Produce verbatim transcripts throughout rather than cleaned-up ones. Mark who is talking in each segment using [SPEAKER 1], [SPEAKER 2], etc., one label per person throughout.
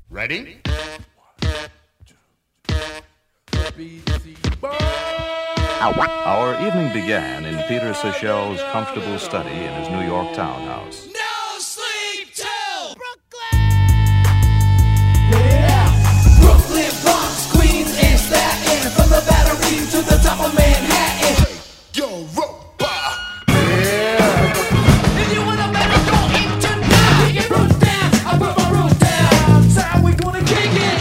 [SPEAKER 1] Ready?
[SPEAKER 2] Our evening began in Peter Seychelles' comfortable study in his New York townhouse.
[SPEAKER 3] No sleep till
[SPEAKER 4] Brooklyn!
[SPEAKER 3] Yeah! Brooklyn, Bronx, Queens, and Staten, from the Battery to the top of Manhattan.
[SPEAKER 1] Europa!
[SPEAKER 3] If you wanna better go in tonight, kick it roof down, I put my roof down. That's how we gonna kick it.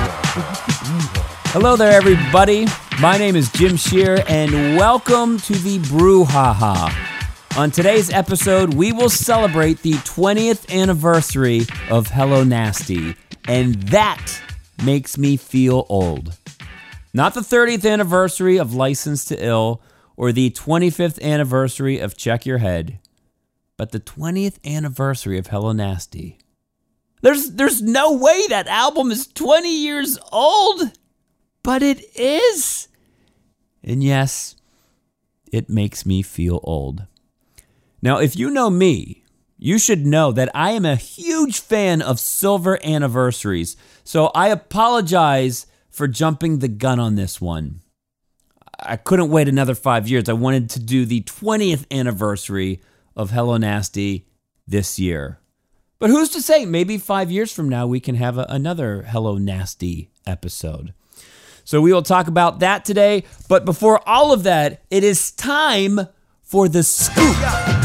[SPEAKER 5] Hello there, everybody. My name is Jim Shear, and welcome to the Brouhaha. On today's episode, we will celebrate the twentieth anniversary of Hello Nasty, and that makes me feel old. Not the thirtieth anniversary of License to Ill or the twenty-fifth anniversary of Check Your Head, but the twentieth anniversary of Hello Nasty. There's there's no way that album is twenty years old, but it is. And yes, it makes me feel old. Now, if you know me, you should know that I am a huge fan of silver anniversaries, so I apologize for jumping the gun on this one. I couldn't wait another five years. I wanted to do the twentieth anniversary of Hello Nasty this year. But who's to say, maybe five years from now we can have a, another Hello Nasty episode. So we will talk about that today. But before all of that, it is time for the scoop. You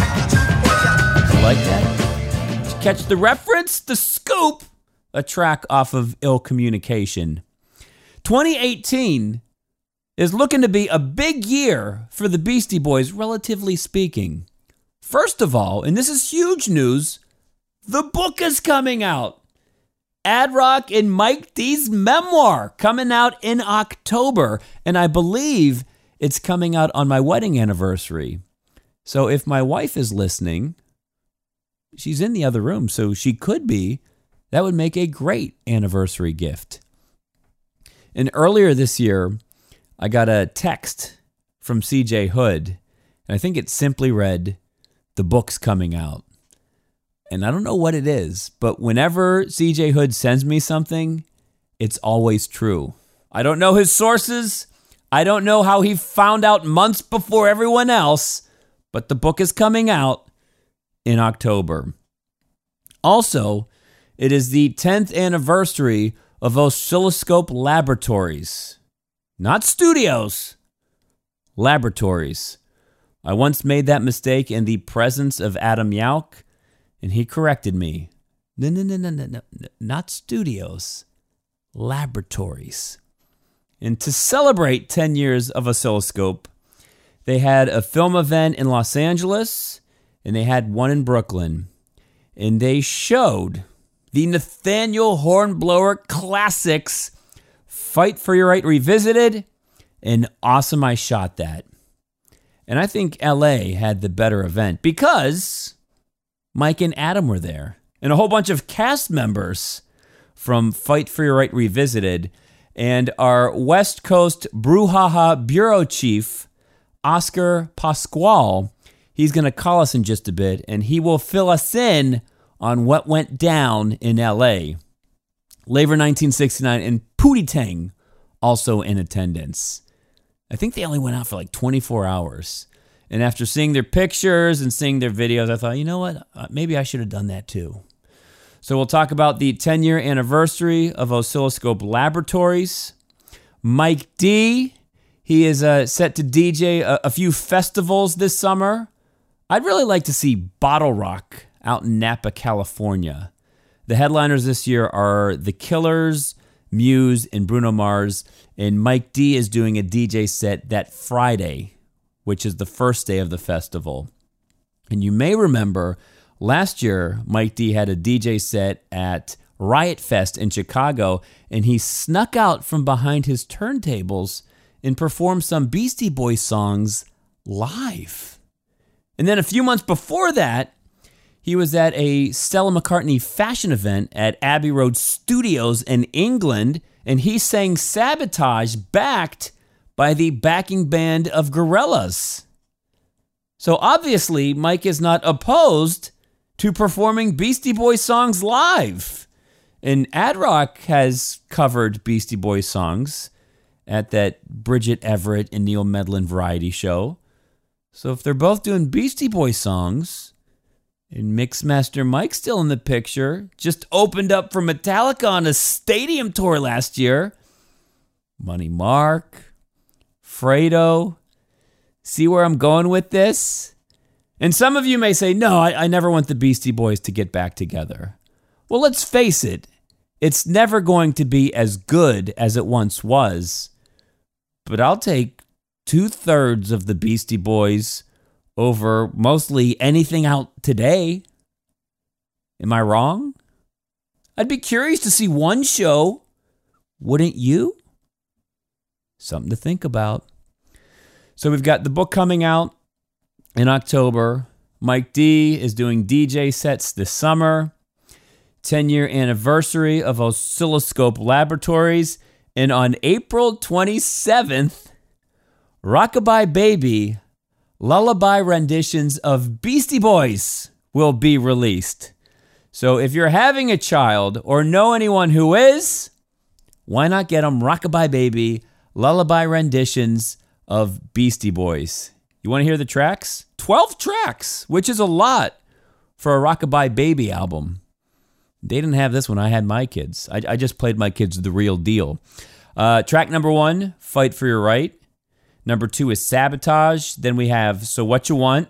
[SPEAKER 5] like that? Did you catch the reference? The Scoop, a track off of Ill Communication. twenty eighteen is looking to be a big year for the Beastie Boys, relatively speaking. First of all, and this is huge news, the book is coming out. Ad Rock and Mike D's memoir coming out in October, and I believe it's coming out on my wedding anniversary. So if my wife is listening, she's in the other room, so she could be. That would make a great anniversary gift. And earlier this year, I got a text from C J Hood, and I think it simply read, "The book's coming out." And I don't know what it is, but whenever C J Hood sends me something, it's always true. I don't know his sources. I don't know how he found out months before everyone else, but the book is coming out in October. Also, it is the tenth anniversary of Oscilloscope Laboratories. Not studios, laboratories. I once made that mistake in the presence of Adam Yauch, and he corrected me. No, no, no, no, no, no, not studios, laboratories. And to celebrate ten years of Oscilloscope, they had a film event in Los Angeles, and they had one in Brooklyn. And they showed the Nathaniel Hornblower classics, Fight for Your Right Revisited, and Awesome I Shot That. And I think L A had the better event because Mike and Adam were there, and a whole bunch of cast members from Fight for Your Right Revisited, and our West Coast Brouhaha Bureau Chief, Oscar Pasquale. He's going to call us in just a bit, and he will fill us in on what went down in L A. Labor nineteen sixty-nine, and Pootie Tang also in attendance. I think they only went out for like twenty-four hours. And after seeing their pictures and seeing their videos, I thought, you know what? Uh, maybe I should have done that too. So we'll talk about the ten-year anniversary of Oscilloscope Laboratories. Mike D, he is uh, set to D J a, a few festivals this summer. I'd really like to see Bottle Rock out in Napa, California. The headliners this year are The Killers, Muse, and Bruno Mars. And Mike D is doing a D J set that Friday, which is the first day of the festival. And you may remember last year, Mike D had a D J set at Riot Fest in Chicago, and he snuck out from behind his turntables and performed some Beastie Boys songs live. And then a few months before that, he was at a Stella McCartney fashion event at Abbey Road Studios in England, and he sang Sabotage backed by the backing band of Gorillaz. So obviously, Mike is not opposed to performing Beastie Boys songs live. And Ad Rock has covered Beastie Boys songs at that Bridget Everett and Neil Medlin variety show. So if they're both doing Beastie Boys songs, and Mixmaster Mike's still in the picture, just opened up for Metallica on a stadium tour last year. Money Mark, Fredo. See where I'm going with this? And some of you may say, no, I, I never want the Beastie Boys to get back together. Well, let's face it. It's never going to be as good as it once was. But I'll take two-thirds of the Beastie Boys over mostly anything out today. Am I wrong? I'd be curious to see one show. Wouldn't you? Something to think about. So we've got the book coming out in October. Mike D is doing D J sets this summer. ten-year anniversary of Oscilloscope Laboratories. And on April twenty-seventh, Rockabye Baby, lullaby renditions of Beastie Boys will be released. So if you're having a child or know anyone who is, why not get them Rockabye Baby, lullaby renditions of Beastie Boys? You want to hear the tracks? twelve tracks, which is a lot for a Rockabye Baby album. They didn't have this when I had my kids. I, I just played my kids the real deal. Uh, track number one, Fight for Your Right. Number two is Sabotage. Then we have So What You Want,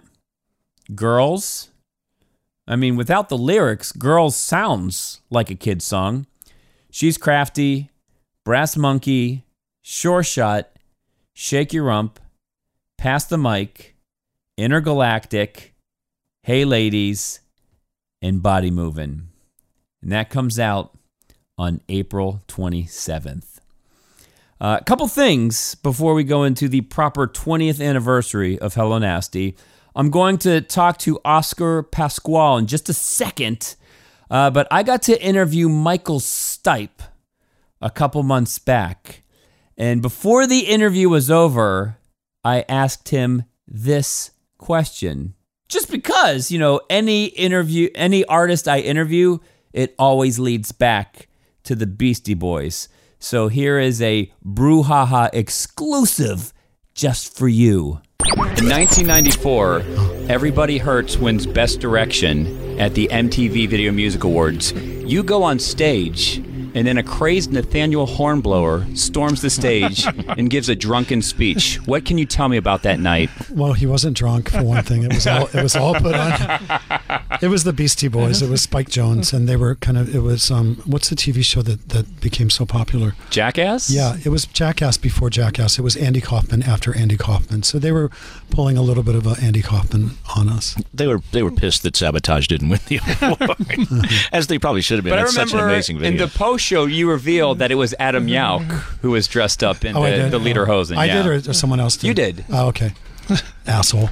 [SPEAKER 5] Girls. I mean, without the lyrics, Girls sounds like a kid's song. She's Crafty, Brass Monkey, Sure Shot, Shake Your Rump, Pass the Mic, Intergalactic, Hey Ladies, and Body Movin'. And that comes out on April twenty-seventh. Uh, a couple things before we go into the proper twentieth anniversary of Hello Nasty. I'm going to talk to Oscar Pasquale in just a second, uh, but I got to interview Michael Stipe a couple months back. And before the interview was over, I asked him this question. Just because, you know, any interview, any artist I interview, it always leads back to the Beastie Boys. So here is a Brouhaha exclusive just for you. In nineteen ninety-four, Everybody Hurts wins Best Direction at the M T V Video Music Awards. You go on stage, and then a crazed Nathaniel Hornblower storms the stage and gives a drunken speech. What can you tell me about that night?
[SPEAKER 1] Well, he wasn't drunk, for one thing. It was all it was all put on. It was the Beastie Boys. It was Spike Jones, and they were kind of. It was um, what's the T V show that, that became so popular?
[SPEAKER 5] Jackass?
[SPEAKER 1] Yeah, it was Jackass before Jackass. It was Andy Kaufman after Andy Kaufman. So they were pulling a little bit of a Andy Kaufman on us.
[SPEAKER 4] They were they were pissed that Sabotage didn't win the award, as they probably should have been.
[SPEAKER 5] But
[SPEAKER 4] It's
[SPEAKER 5] I remember
[SPEAKER 4] such an amazing video.
[SPEAKER 5] in the post show, you revealed that it was Adam Yauch who was dressed up in
[SPEAKER 1] Oh, I
[SPEAKER 5] the,
[SPEAKER 1] did?
[SPEAKER 5] the Lederhosen.
[SPEAKER 1] I
[SPEAKER 5] yeah.
[SPEAKER 1] did, or, or someone else did?
[SPEAKER 5] You did.
[SPEAKER 1] Oh, okay. Asshole.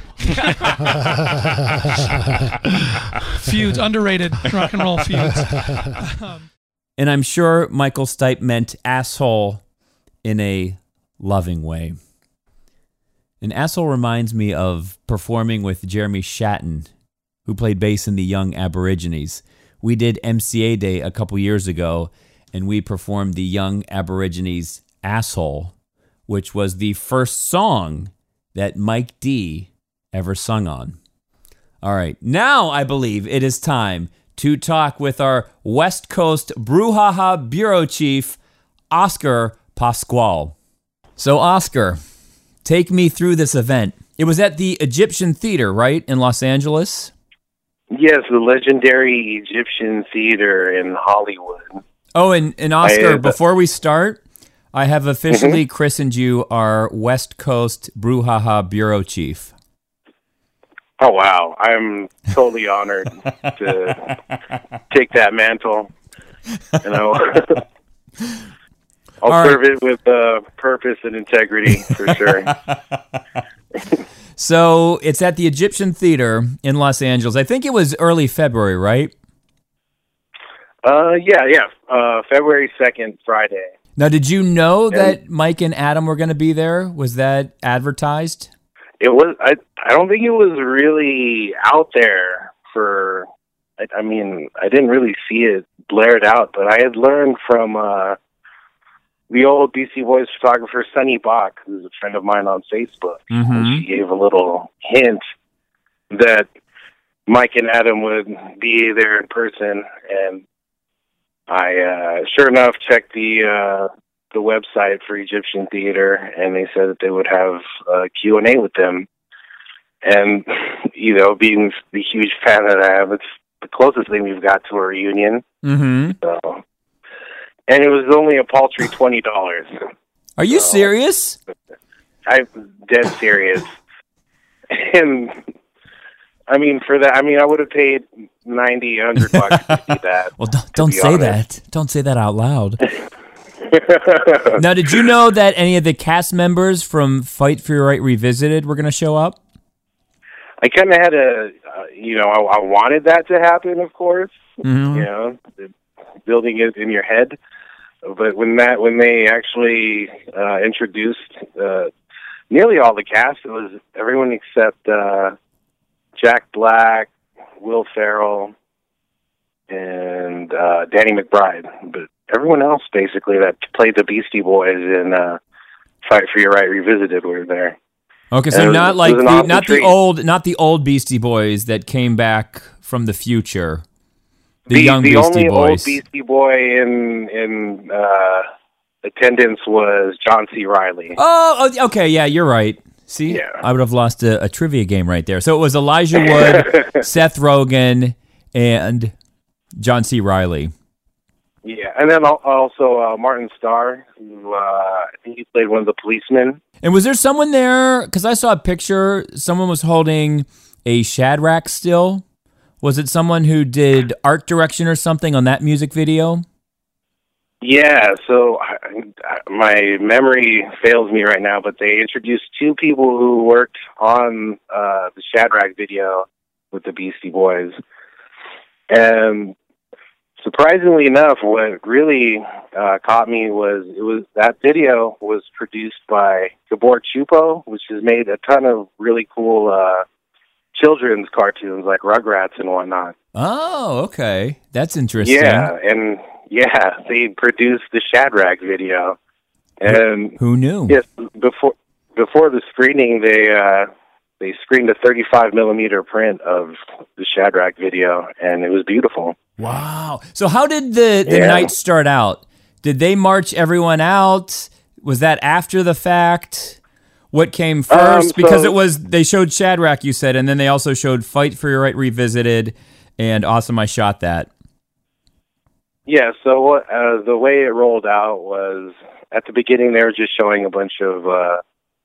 [SPEAKER 6] Feuds, underrated rock and roll feuds.
[SPEAKER 5] And I'm sure Michael Stipe meant asshole in a loving way. An asshole reminds me of performing with Jeremy Shatton, who played bass in the Young Aborigines. We did M C A Day a couple years ago, and we performed the Young Aborigines' Asshole, which was the first song that Mike D ever sung on. All right, now I believe it is time to talk with our West Coast Brouhaha Bureau Chief, Oscar Pasquale. So, Oscar, take me through this event. It was at the Egyptian Theater, right, in Los Angeles?
[SPEAKER 7] Yes, the legendary Egyptian Theater in Hollywood.
[SPEAKER 5] Oh, and, and Oscar,
[SPEAKER 7] I, uh,
[SPEAKER 5] before we start, I have officially christened you our West Coast Brouhaha Bureau Chief.
[SPEAKER 7] Oh, wow. I'm totally honored to take that mantle. And I'll, I'll
[SPEAKER 5] All
[SPEAKER 7] serve
[SPEAKER 5] right.
[SPEAKER 7] it with uh, purpose and integrity, for sure.
[SPEAKER 5] So it's at the Egyptian Theater in Los Angeles. I think it was early February, right?
[SPEAKER 7] Uh, yeah, yeah. Uh, February second, Friday.
[SPEAKER 5] Now, did you know
[SPEAKER 7] Yeah.
[SPEAKER 5] that Mike and Adam were going to be there? Was that advertised?
[SPEAKER 7] It was. I. I don't think it was really out there for I, I mean, I didn't really see it blared out, but I had learned from uh, the old Beastie Boys photographer, Sunny Bach, who's a friend of mine on Facebook.
[SPEAKER 5] Mhm.
[SPEAKER 7] And she gave a little hint that Mike and Adam would be there in person, and I, uh, sure enough, checked the uh, the website for Egyptian Theater, and they said that they would have a Q and A with them. And, you know, being the huge fan that I am, it's the closest thing we've got to a reunion.
[SPEAKER 5] Mm-hmm.
[SPEAKER 7] So, and it was only a paltry twenty dollars.
[SPEAKER 5] Are you
[SPEAKER 7] So-
[SPEAKER 5] serious?
[SPEAKER 7] I'm dead serious. And, I mean, for that, I mean, I would have paid ninety, a hundred bucks to see that.
[SPEAKER 5] Well, don't, don't
[SPEAKER 7] be
[SPEAKER 5] say
[SPEAKER 7] honest.
[SPEAKER 5] that. Don't say that out loud. Now, did you know that any of the cast members from Fight for Your Right Revisited were going to show up?
[SPEAKER 7] I kind of had a, uh, you know, I, I wanted that to happen, of course.
[SPEAKER 5] Mhm.
[SPEAKER 7] You know, the- building it in your head. But when that, when they actually uh, introduced uh, nearly all the cast, it was everyone except uh, Jack Black, Will Ferrell, and uh, Danny McBride. But everyone else, basically, that played the Beastie Boys in uh, Fight for Your Right Revisited were there.
[SPEAKER 5] Okay,
[SPEAKER 7] And
[SPEAKER 5] so
[SPEAKER 7] it was-
[SPEAKER 5] not
[SPEAKER 7] it
[SPEAKER 5] like
[SPEAKER 7] was an
[SPEAKER 5] the,
[SPEAKER 7] awesome
[SPEAKER 5] not the
[SPEAKER 7] treat.
[SPEAKER 5] old not the old Beastie Boys that came back from the future. The,
[SPEAKER 7] The,
[SPEAKER 5] young
[SPEAKER 7] the
[SPEAKER 5] Beastie
[SPEAKER 7] only
[SPEAKER 5] Boys.
[SPEAKER 7] old Beastie Boy in in uh, attendance was John C. Reilly.
[SPEAKER 5] Oh, oh, okay, yeah, you're right. See,
[SPEAKER 7] Yeah.
[SPEAKER 5] I would have lost a, a trivia game right there. So it was Elijah Wood, Seth Rogen, and John C. Reilly.
[SPEAKER 7] Yeah, and then al- also uh, Martin Starr, who uh, I think he played one of the policemen.
[SPEAKER 5] And was there someone there? Because I saw a picture. Someone was holding a Shadrach still. Was it someone who did art direction or something on that music video?
[SPEAKER 7] Yeah, so I, I, my memory fails me right now, but they introduced two people who worked on uh, the Shadrach video with the Beastie Boys. And surprisingly enough, what really uh, caught me was it was that video was produced by Gabor Chupo, which has made a ton of really cool uh, children's cartoons like Rugrats and whatnot.
[SPEAKER 5] Oh, okay. That's interesting.
[SPEAKER 7] Yeah, and yeah, they produced the Shadrach video, and
[SPEAKER 5] Who knew?
[SPEAKER 7] yes, before before the screening, they uh, they screened a thirty-five millimeter print of the Shadrach video, and it was beautiful.
[SPEAKER 5] Wow. So how did the, the
[SPEAKER 7] Yeah.
[SPEAKER 5] night start out? Did they march everyone out? Was that after the fact? What came first?
[SPEAKER 7] Um,
[SPEAKER 5] because
[SPEAKER 7] so-
[SPEAKER 5] it was, they showed Shadrach, you said, and then they also showed Fight for Your Right Revisited and Awesome I Shot That.
[SPEAKER 7] Yeah, so what uh, the way it rolled out was at the beginning they were just showing a bunch of uh,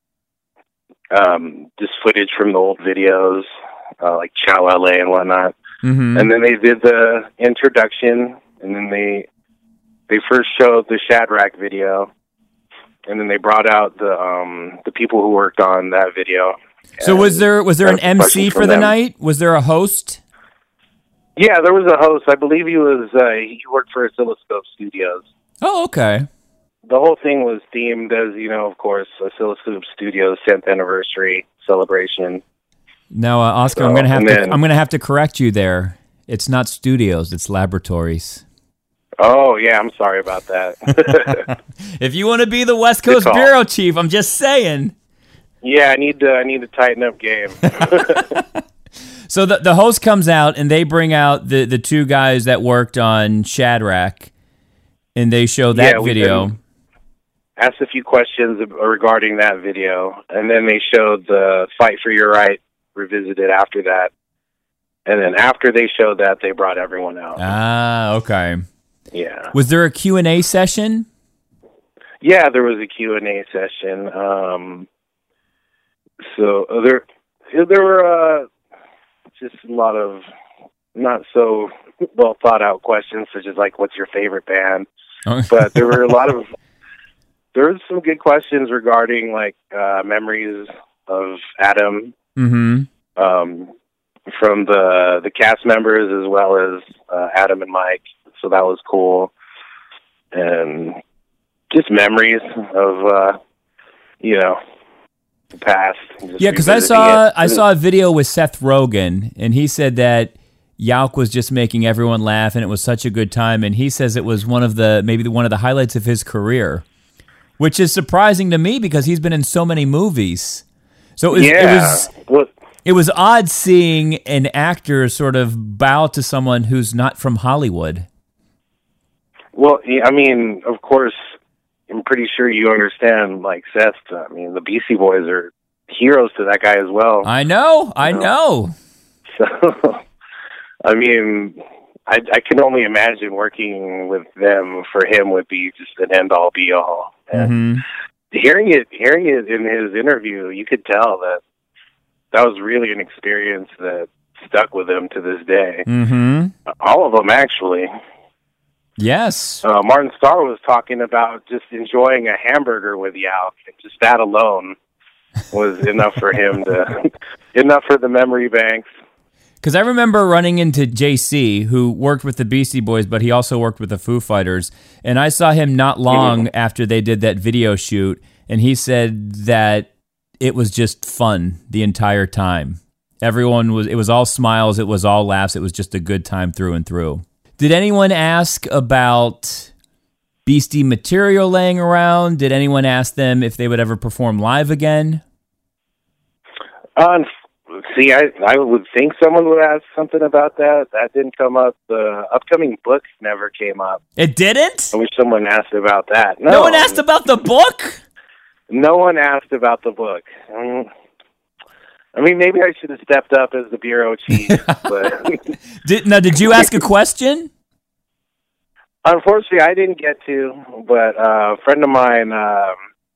[SPEAKER 7] um, just footage from the old videos, uh, like Chow L A and whatnot.
[SPEAKER 5] Mm-hmm.
[SPEAKER 7] And then they did the introduction, and then they they first showed the Shadrach video, and then they brought out the um, the people who worked on that video.
[SPEAKER 5] So was
[SPEAKER 7] And
[SPEAKER 5] there was there an
[SPEAKER 7] asked
[SPEAKER 5] M C
[SPEAKER 7] questions
[SPEAKER 5] for
[SPEAKER 7] from
[SPEAKER 5] the
[SPEAKER 7] them.
[SPEAKER 5] night? Was there a host?
[SPEAKER 7] Yeah, there was a host. I believe he was uh, he worked for Oscilloscope Studios.
[SPEAKER 5] Oh, okay.
[SPEAKER 7] The whole thing was themed as, you know, of course, Oscilloscope Studios' tenth anniversary celebration.
[SPEAKER 5] Now, uh, Oscar, I'm
[SPEAKER 7] So,
[SPEAKER 5] gonna have
[SPEAKER 7] and
[SPEAKER 5] to
[SPEAKER 7] then-
[SPEAKER 5] I'm gonna have to correct you there. It's not studios; it's laboratories.
[SPEAKER 7] Oh, yeah, I'm sorry about that.
[SPEAKER 5] If you want to be the West Coast
[SPEAKER 7] call.
[SPEAKER 5] bureau chief, I'm just saying.
[SPEAKER 7] yeah, I need to I need to tighten up game.
[SPEAKER 5] So the the host comes out and they bring out the, the two guys that worked on Shadrach, and they show that
[SPEAKER 7] Yeah, we
[SPEAKER 5] video.
[SPEAKER 7] did. Asked a few questions regarding that video, and then they showed the Fight for Your Right Revisited after that. And then after they showed that, they brought everyone out.
[SPEAKER 5] Ah, okay.
[SPEAKER 7] Yeah.
[SPEAKER 5] Was there a Q and A session?
[SPEAKER 7] Yeah, there was a Q and A session. Um, so uh, there, there were uh, just a lot of not so well thought out questions, such as like, "What's your favorite band?"
[SPEAKER 5] Oh.
[SPEAKER 7] But there were a lot of there was some good questions regarding like uh, memories of Adam
[SPEAKER 5] Mm-hmm.
[SPEAKER 7] um, from the the cast members as well as uh, Adam and Mike. So that was cool, and just memories of uh, you know the past. Just
[SPEAKER 5] Yeah, because I
[SPEAKER 7] revisiting
[SPEAKER 5] saw
[SPEAKER 7] it.
[SPEAKER 5] I saw a video with Seth Rogen, and he said that Yauk was just making everyone laugh, and it was such a good time. And he says it was one of the maybe the, one of the highlights of his career, which is surprising to me because he's been in so many movies. So it was,
[SPEAKER 7] yeah.
[SPEAKER 5] it was
[SPEAKER 7] Well,
[SPEAKER 5] it was odd seeing an actor sort of bow to someone who's not from Hollywood.
[SPEAKER 7] well, yeah, I mean, of course, I'm pretty sure you understand, like, Seth, I mean, the Beastie Boys are heroes to that guy as well.
[SPEAKER 5] I know, I know.
[SPEAKER 7] So, I mean, I, I can only imagine working with them for him would be just an end-all, be-all. And
[SPEAKER 5] Mm-hmm.
[SPEAKER 7] hearing it, hearing it in his interview, you could tell that that was really an experience that stuck with him to this day.
[SPEAKER 5] Mm-hmm.
[SPEAKER 7] All of them, actually.
[SPEAKER 5] Yes.
[SPEAKER 7] Uh, Martin Starr was talking about just enjoying a hamburger with Yauk, and just that alone was enough for him to, enough for the memory banks.
[SPEAKER 5] Because I remember running into J C, who worked with the Beastie Boys, but he also worked with the Foo Fighters. And I saw him not long
[SPEAKER 7] Mm-hmm.
[SPEAKER 5] after they did that video shoot, and he said that it was just fun the entire time. Everyone was, it was all smiles, it was all laughs, it was just a good time through and through. Did anyone ask about Beastie material laying around? Did anyone ask them if they would ever perform live again?
[SPEAKER 7] Uh, see, I I would think someone would ask something about that. That didn't come up. The upcoming book never came up.
[SPEAKER 5] It didn't?
[SPEAKER 7] I wish someone asked about that. No,
[SPEAKER 5] No one asked about the book?
[SPEAKER 7] No one asked about the book. I mean, I mean, maybe I should have stepped up as the bureau chief, but
[SPEAKER 5] Did, now, did you ask a question?
[SPEAKER 7] unfortunately, I didn't get to. But uh, a friend of mine, um,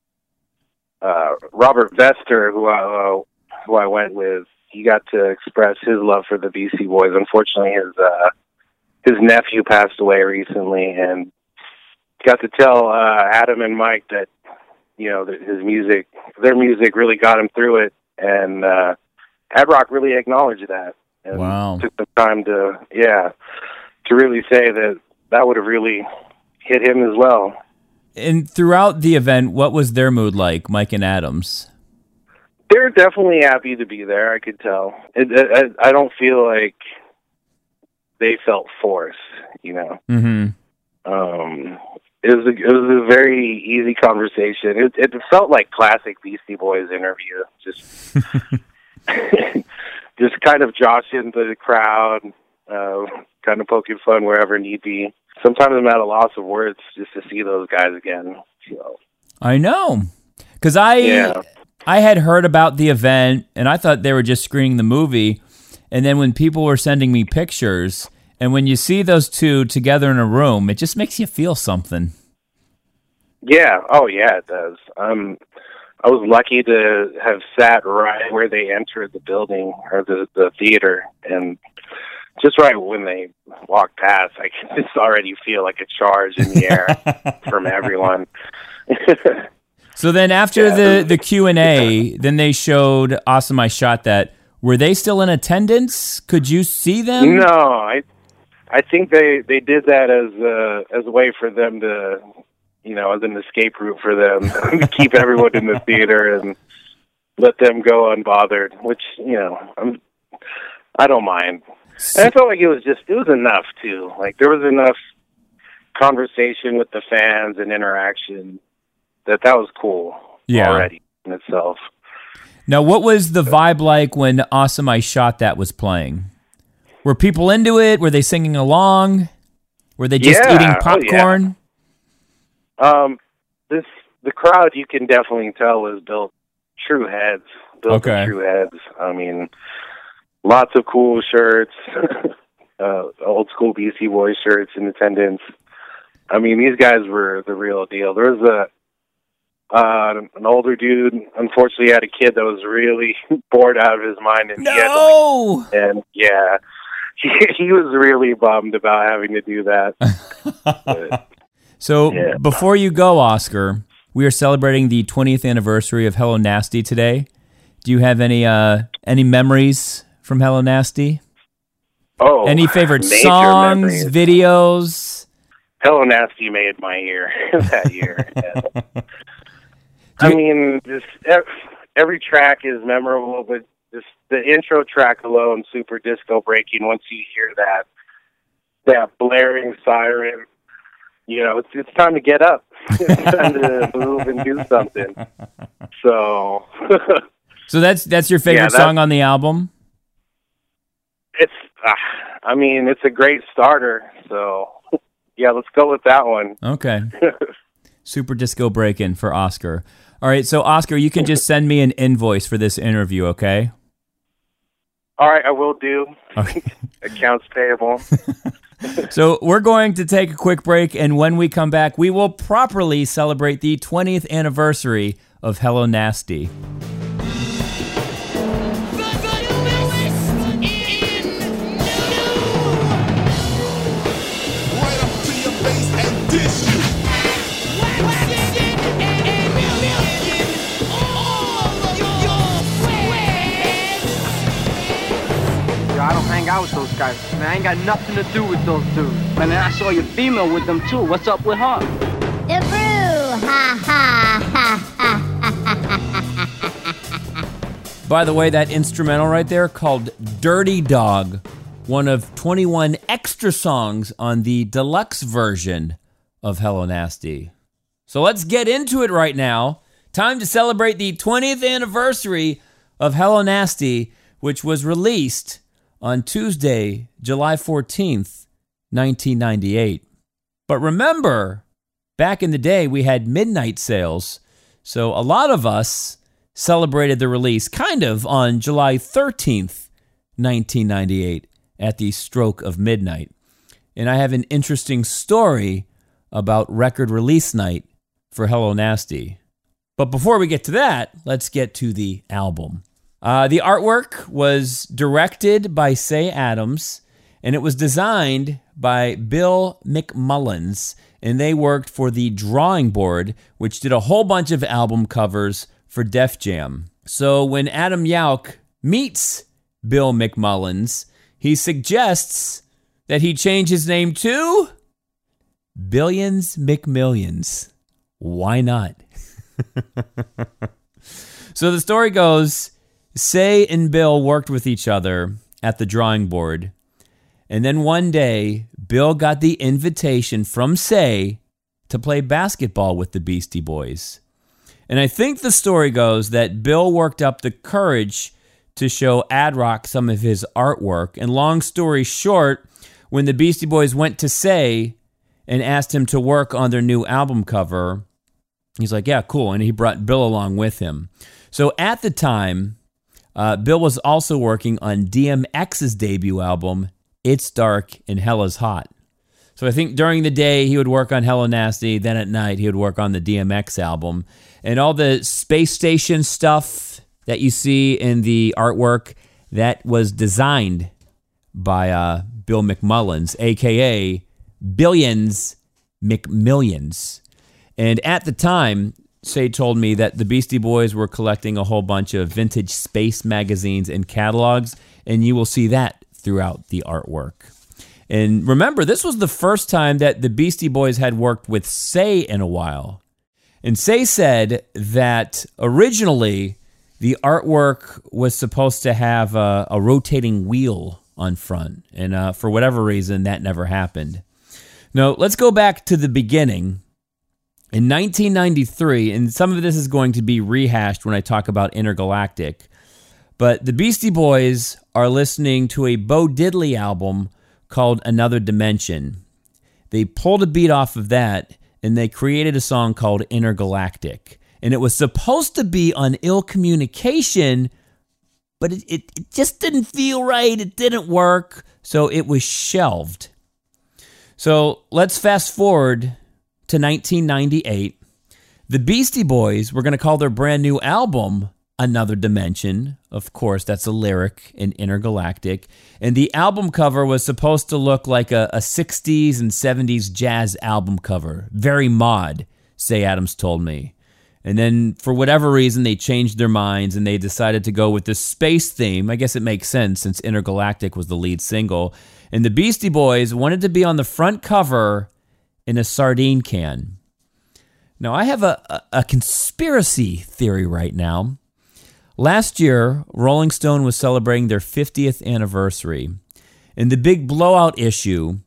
[SPEAKER 7] uh, Robert Vester, who I, uh, who I went with, he got to express his love for the Beastie Boys. Unfortunately, his uh, his nephew passed away recently, and got to tell uh, Adam and Mike that, you know, that his music, their music, really got him through it. And uh, Ad Rock really acknowledged that, and
[SPEAKER 5] Wow.
[SPEAKER 7] took the time to, yeah, to really say that that would have really hit him as well.
[SPEAKER 5] And throughout the event, what was their mood like, Mike and Adams?
[SPEAKER 7] They're definitely happy to be there. I could tell. It, it, I don't feel like they felt forced. You know,
[SPEAKER 5] Mm-hmm.
[SPEAKER 7] um, it was a, it was a very easy conversation. It, it felt like classic Beastie Boys interview. Just, just kind of joshing the crowd, uh, kind of poking fun wherever need be. Sometimes I'm at a loss of words just to see those guys again. So.
[SPEAKER 5] I know. Because I,
[SPEAKER 7] Yeah.
[SPEAKER 5] I had heard about the event, and I thought they were just screening the movie. And then when people were sending me pictures, and when you see those two together in a room, it just makes you feel something.
[SPEAKER 7] Yeah. Oh, yeah, it does. Um, I was lucky to have sat right where they entered the building or the, the theater, and just right when they walked past, I can just already feel like a charge in the air from everyone.
[SPEAKER 5] So then after
[SPEAKER 7] Yeah.
[SPEAKER 5] the, the Q and A, then they showed Awesome I Shot That. Were they still in attendance? Could you see them?
[SPEAKER 7] No, I I think they, they did that as a, as a way for them to, you know, as an escape route for them to keep everyone in the theater and let them go unbothered, which, you know, I'm, I don't mind. And I felt like it was just, it was enough too. Like there was enough conversation with the fans and interaction that that was cool
[SPEAKER 5] Yeah.
[SPEAKER 7] already in itself.
[SPEAKER 5] Now, what was the vibe like when Awesome I Shot That was playing? Were people into it? Were they singing along? Were they just
[SPEAKER 7] Yeah.
[SPEAKER 5] eating
[SPEAKER 7] Oh,
[SPEAKER 5] popcorn?
[SPEAKER 7] Um, this the crowd you can definitely tell was built true heads, built
[SPEAKER 5] Okay.
[SPEAKER 7] of true heads. I mean, lots of cool shirts, uh, old school Beastie Boys shirts in attendance. I mean, these guys were the real deal. There was a uh, an older dude. Unfortunately, had a kid that was really bored out of his mind, and he had to
[SPEAKER 5] No!
[SPEAKER 7] and yeah, he, he was really bummed about having to do that. But,
[SPEAKER 5] So
[SPEAKER 7] Yeah.
[SPEAKER 5] before you go, Oscar, we are celebrating the twentieth anniversary of Hello Nasty today. Do you have any uh, any memories from Hello Nasty?
[SPEAKER 7] oh,
[SPEAKER 5] Any favorite
[SPEAKER 7] major
[SPEAKER 5] songs,
[SPEAKER 7] memories.
[SPEAKER 5] videos?
[SPEAKER 7] Hello Nasty made my year that year. And, I
[SPEAKER 5] you-
[SPEAKER 7] mean, just ev- every track is memorable, but This the intro track alone, super disco breaking. Once you hear that that blaring siren, you know it's it's time to get up. It's time to move and do something. So,
[SPEAKER 5] So that's that's your favorite
[SPEAKER 7] Yeah, that-
[SPEAKER 5] song on the album?
[SPEAKER 7] it's. Uh, I mean, it's a great starter. So, yeah, let's go with that one.
[SPEAKER 5] Okay. Super Disco Breakin' for Oscar. All right, so Oscar, you can just send me an invoice for this interview, okay?
[SPEAKER 7] All right, I will do.
[SPEAKER 5] Okay.
[SPEAKER 7] Accounts payable.
[SPEAKER 5] So we're going to take a quick break, and when we come back, we will properly celebrate the twentieth anniversary of Hello Nasty.
[SPEAKER 3] Right up to your face and dish you.
[SPEAKER 8] Yo, I don't hang out with those guys. Man, I ain't got nothing to do with those dudes. Man, I saw your female with them too. What's up with her?
[SPEAKER 9] The brew, ha ha ha ha.
[SPEAKER 5] By the way, that instrumental right there called Dirty Dog, one of twenty-one extra songs on the deluxe version of Hello Nasty. So let's get into it right now. Time to celebrate the twentieth anniversary of Hello Nasty, which was released on Tuesday, July fourteenth, nineteen ninety-eight. But remember, back in the day, we had midnight sales, so a lot of us celebrated the release kind of on July thirteenth, nineteen ninety-eight, at the stroke of midnight. And I have an interesting story about record release night for Hello Nasty. But before we get to that, let's get to the album. Uh, the artwork was directed by Say Adams, and it was designed by Bill McMullins, and they worked for the Drawing Board, which did a whole bunch of album covers for Def Jam. So when Adam Yauch meets Bill McMullins, he suggests that he change his name to Billions McMillions. Why not? So the story goes, Say and Bill worked with each other at the Drawing Board, and then one day, Bill got the invitation from Say to play basketball with the Beastie Boys. And I think the story goes that Bill worked up the courage to show Ad Rock some of his artwork. And long story short, when the Beastie Boys went to Say and asked him to work on their new album cover, he's like, yeah, cool. And he brought Bill along with him. So at the time, uh, Bill was also working on D M X's debut album, It's Dark and Hella's Hot. So I think during the day he would work on Hello Nasty, then at night he would work on the D M X album. And all the space station stuff that you see in the artwork, that was designed by uh, Bill McMullins, a k a. Billions McMillions. And at the time, Say told me that the Beastie Boys were collecting a whole bunch of vintage space magazines and catalogs, and you will see that throughout the artwork. And remember, this was the first time that the Beastie Boys had worked with Say in a while. And Say said that originally the artwork was supposed to have a, a rotating wheel on front. And uh, for whatever reason, that never happened. Now, let's go back to the beginning. In nineteen ninety-three, and some of this is going to be rehashed when I talk about Intergalactic, but the Beastie Boys are listening to a Bo Diddley album called Another Dimension. They pulled a beat off of that, and they created a song called Intergalactic. And it was supposed to be on Ill Communication, but it, it, it just didn't feel right. It didn't work, so it was shelved. So let's fast forward to nineteen ninety-eight. The Beastie Boys were going to call their brand new album Another Dimension. Of course, that's a lyric in Intergalactic. And the album cover was supposed to look like a, a sixties and seventies jazz album cover. Very mod, Say Adams told me. And then, for whatever reason, they changed their minds and they decided to go with the space theme. I guess it makes sense since Intergalactic was the lead single. And the Beastie Boys wanted to be on the front cover in a sardine can. Now, I have a, a, a conspiracy theory right now. Last year, Rolling Stone was celebrating their fiftieth anniversary, and the big blowout issue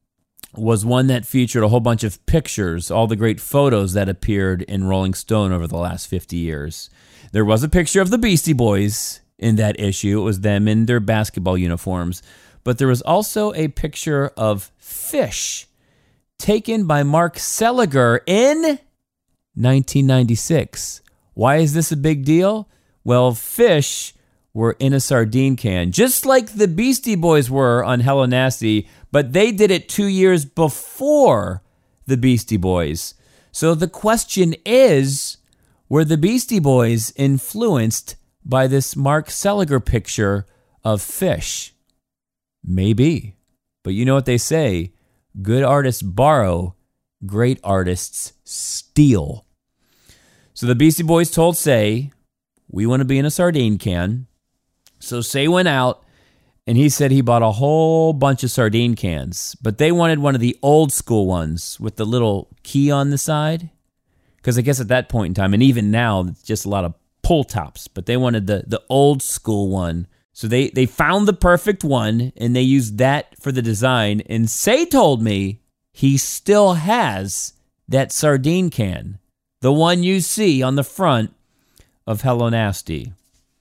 [SPEAKER 5] was one that featured a whole bunch of pictures, all the great photos that appeared in Rolling Stone over the last fifty years. There was a picture of the Beastie Boys in that issue. It was them in their basketball uniforms. But there was also a picture of Fish taken by Mark Seliger in nineteen ninety-six. Why is this a big deal? Well, Fish were in a sardine can, just like the Beastie Boys were on Hello Nasty, but they did it two years before the Beastie Boys. So the question is, were the Beastie Boys influenced by this Mark Seliger picture of Fish? Maybe. But you know what they say, good artists borrow, great artists steal. So the Beastie Boys told Say, we want to be in a sardine can. So Say went out, and he said he bought a whole bunch of sardine cans, but they wanted one of the old school ones with the little key on the side. Because I guess at that point in time, and even now, it's just a lot of pull tops, but they wanted the, the old school one. So they, they found the perfect one, and they used that for the design. And Say told me he still has that sardine can, the one you see on the front of Hello Nasty.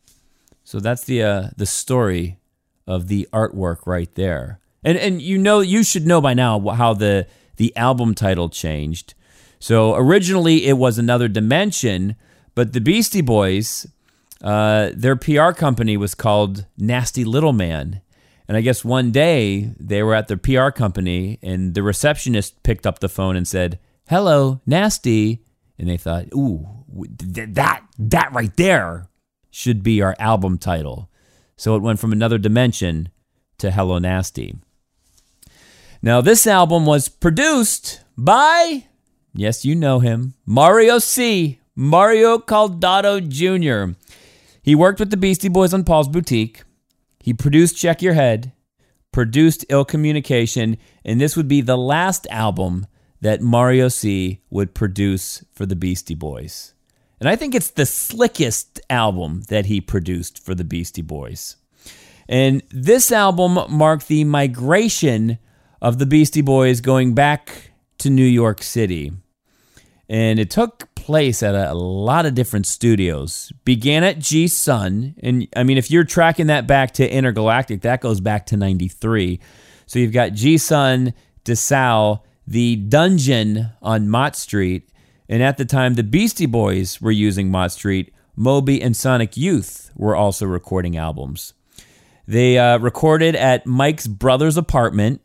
[SPEAKER 5] So that's the uh, the story of the artwork right there. And and you know you should know by now how the the album title changed. So originally it was Another Dimension, but the Beastie Boys, uh, their P R company was called Nasty Little Man. And I guess one day they were at their P R company and the receptionist picked up the phone and said, "Hello, Nasty." And they thought, ooh, that, that right there should be our album title. So it went from Another Dimension to Hello Nasty. Now, this album was produced by, yes, you know him, Mario C., Mario Caldato Junior He worked with the Beastie Boys on Paul's Boutique. He produced Check Your Head, produced Ill Communication, and this would be the last album that Mario C. would produce for the Beastie Boys. And I think it's the slickest album that he produced for the Beastie Boys. And this album marked the migration of the Beastie Boys going back to New York City. And it took place at a, a lot of different studios. Began at G-Sun. And I mean, if you're tracking that back to Intergalactic, that goes back to ninety-three. So you've got G-Sun, DeSalle, the Dungeon on Mott Street, and at the time the Beastie Boys were using Mott Street, Moby and Sonic Youth were also recording albums. They uh, recorded at Mike's brother's apartment,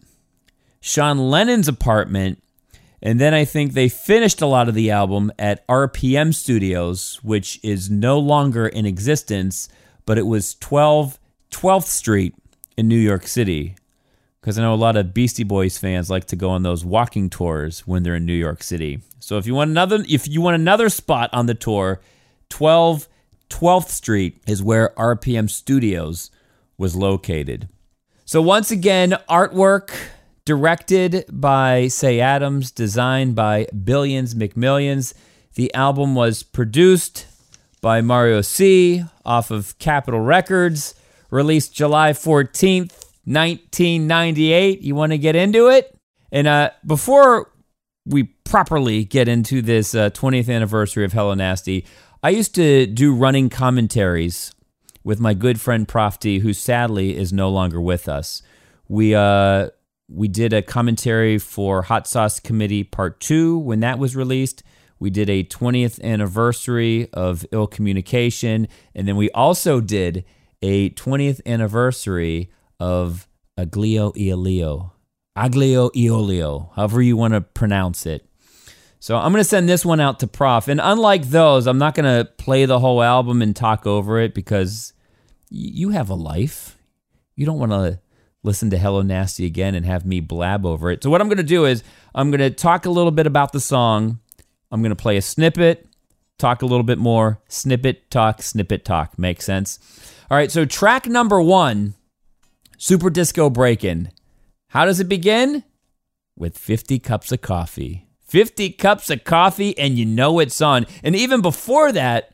[SPEAKER 5] Sean Lennon's apartment, and then I think they finished a lot of the album at R P M Studios, which is no longer in existence, but it was twelve twelfth Street in New York City. Because I know a lot of Beastie Boys fans like to go on those walking tours when they're in New York City. So if you want another, if you want another spot on the tour, twelve twelfth Street is where R P M Studios was located. So once again, artwork directed by Say Adams, designed by Billions McMillions. The album was produced by Mario C. off of Capitol Records, released July fourteenth. nineteen ninety-eight. You want to get into it? And uh, before we properly get into this uh, twentieth anniversary of Hello Nasty, I used to do running commentaries with my good friend Prof D, who sadly is no longer with us. We uh, we did a commentary for Hot Sauce Committee Part two when that was released. We did a twentieth anniversary of Ill Communication, and then we also did a twentieth anniversary of Aglio e Olio. Aglio e Olio, however you want to pronounce it. So I'm going to send this one out to Prof. And unlike those, I'm not going to play the whole album and talk over it because y- you have a life. You don't want to listen to Hello Nasty again and have me blab over it. So what I'm going to do is I'm going to talk a little bit about the song. I'm going to play a snippet, talk a little bit more, snippet, talk, snippet, talk. Makes sense? All right, so track number one, Super Disco Breakin'. How does it begin? With fifty cups of coffee. fifty cups of coffee, and you know it's on. And even before that,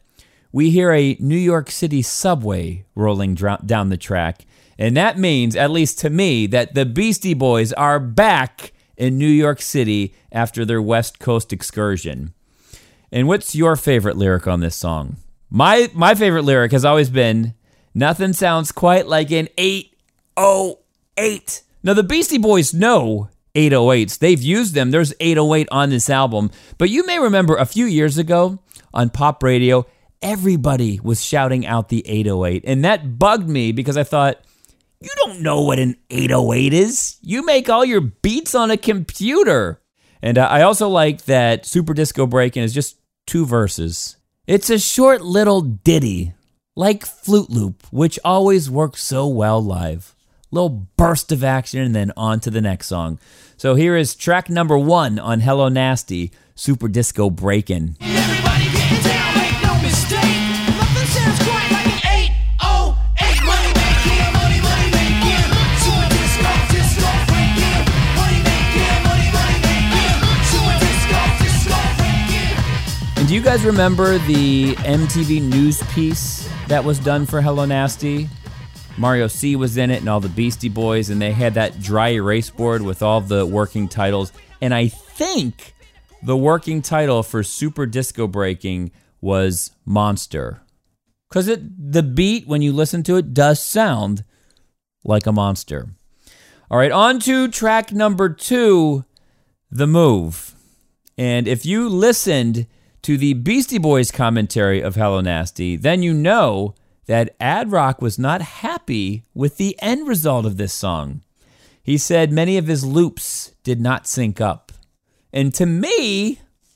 [SPEAKER 5] we hear a New York City subway rolling dr- down the track. And that means, at least to me, that the Beastie Boys are back in New York City after their West Coast excursion. And what's your favorite lyric on this song? My my favorite lyric has always been, nothing sounds quite like an eight oh eight. Now, the Beastie Boys know eight oh eights. They've used them. There's eight oh eight on this album. But you may remember a few years ago on pop radio, everybody was shouting out the eight oh eight. And that bugged me because I thought, you don't know what an eight oh eight is. You make all your beats on a computer. And uh, I also like that Super Disco Breakin' is just two verses. It's a short little ditty, like Flute Loop, which always works so well live. Little burst of action and then on to the next song. So here is track number one on Hello Nasty, Super Disco Breakin'.
[SPEAKER 3] Everybody get down, make no mistake. Nothing sounds quite like an eight oh eight. Money making, money, money making. Super disco, disco breaking. Money making, money, money making. Super disco, disco breaking.
[SPEAKER 5] And do you guys remember the M T V news piece that was done for Hello Nasty? Mario C was in it and all the Beastie Boys, and they had that dry erase board with all the working titles. And I think the working title for Super Disco Breaking was Monster. Because it the beat, when you listen to it, does sound like a monster. All right, on to track number two, The Move. And if you listened to the Beastie Boys commentary of Hello Nasty, then you know that Ad Rock was not happy with the end result of this song. He said many of his loops did not sync up. And to me,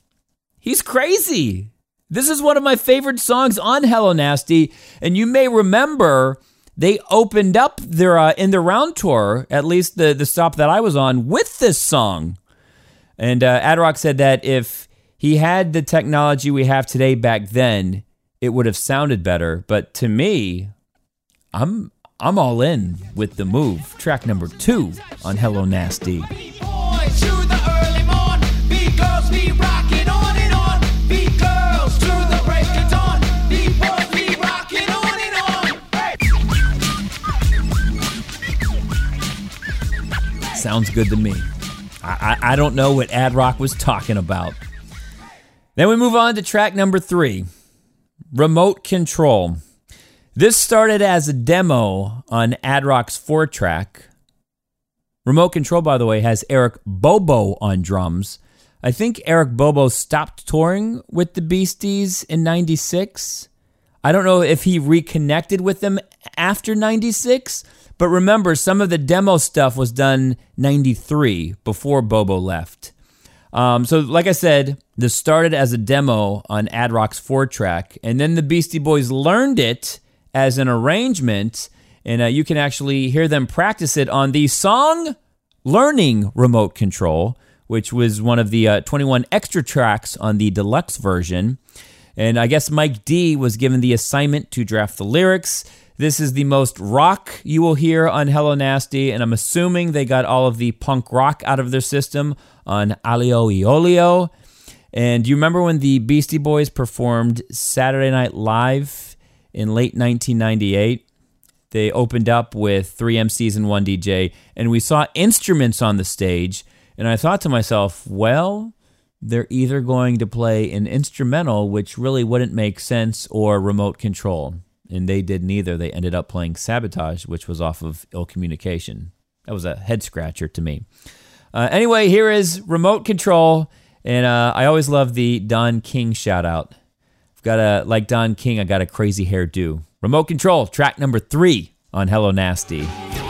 [SPEAKER 5] he's crazy. This is one of my favorite songs on Hello Nasty, and you may remember they opened up their uh, in the round tour, at least the, the stop that I was on, with this song. And uh, Ad Rock said that if he had the technology we have today back then, it would have sounded better. But to me, I'm I'm all in with The Move, track number two on Hello Nasty.
[SPEAKER 3] Boys to the early morn. Beat girls be rocking on and on. Beat girls to the break of dawn. Beat boys be rocking on and on.
[SPEAKER 5] Sounds good to me. I, I, I don't know what Ad Rock was talking about. Then we move on to track number three, Remote Control. This started as a demo on Ad Rock's four track. Remote Control, by the way, has Eric Bobo on drums. I think Eric Bobo stopped touring with the Beasties in ninety-six. I don't know if he reconnected with them after ninety-six, but remember, some of the demo stuff was done ninety-three, before Bobo left. Um, so like I said, this started as a demo on Ad Rock's four track, and then the Beastie Boys learned it as an arrangement, and uh, you can actually hear them practice it on the song Learning Remote Control, which was one of the uh, twenty-one extra tracks on the deluxe version. And I guess Mike D was given the assignment to draft the lyrics. This is the most rock you will hear on Hello Nasty, and I'm assuming they got all of the punk rock out of their system on Alio e Olio. And do you remember when the Beastie Boys performed Saturday Night Live in late nineteen ninety-eight? They opened up with three M Cs and one D J, and we saw instruments on the stage, and I thought to myself, well, they're either going to play an instrumental, which really wouldn't make sense, or remote control. And they did neither. They ended up playing Sabotage, which was off of Ill Communication. That was a head-scratcher to me. Uh, anyway, here is Remote Control, and uh, I always love the Don King shout-out. I've got a, like Don King, I got a crazy hairdo. Remote Control, track number three on Hello Nasty.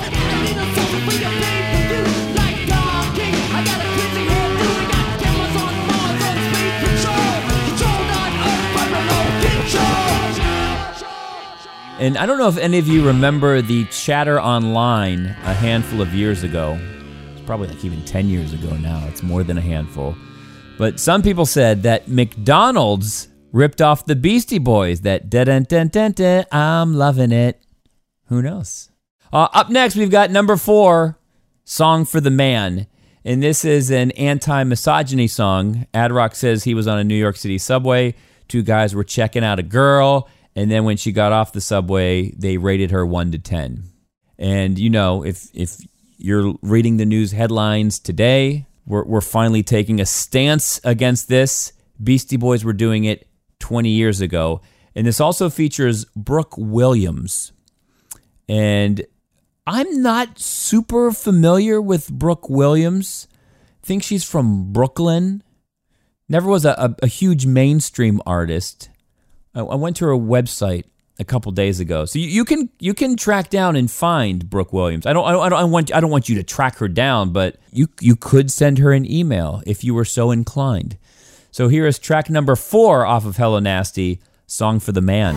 [SPEAKER 5] And I don't know if any of you remember the chatter online a handful of years ago. It's probably like even ten years ago now. It's more than a handful. But some people said that McDonald's ripped off the Beastie Boys. That da-dun-dun-dun-dun, I'm loving it. Who knows? Uh, up next, we've got number four, Song for the Man. And this is an anti-misogyny song. Ad Rock says he was on a New York City subway Two guys were checking out a girl, and then when she got off the subway, they rated her one to ten. And, you know, if if you're reading the news headlines today, we're, we're finally taking a stance against this. Beastie Boys were doing it twenty years ago. And this also features Brooke Williams. And I'm not super familiar with Brooke Williams. I think she's from Brooklyn. Never was a, a, a huge mainstream artist. I, I went to her website a couple days ago, so you, you can you can track down and find Brooke Williams. I don't I don't I don't want I don't want you to track her down, but you you could send her an email if you were so inclined. So here is track number four off of Hello Nasty, Song for the Man.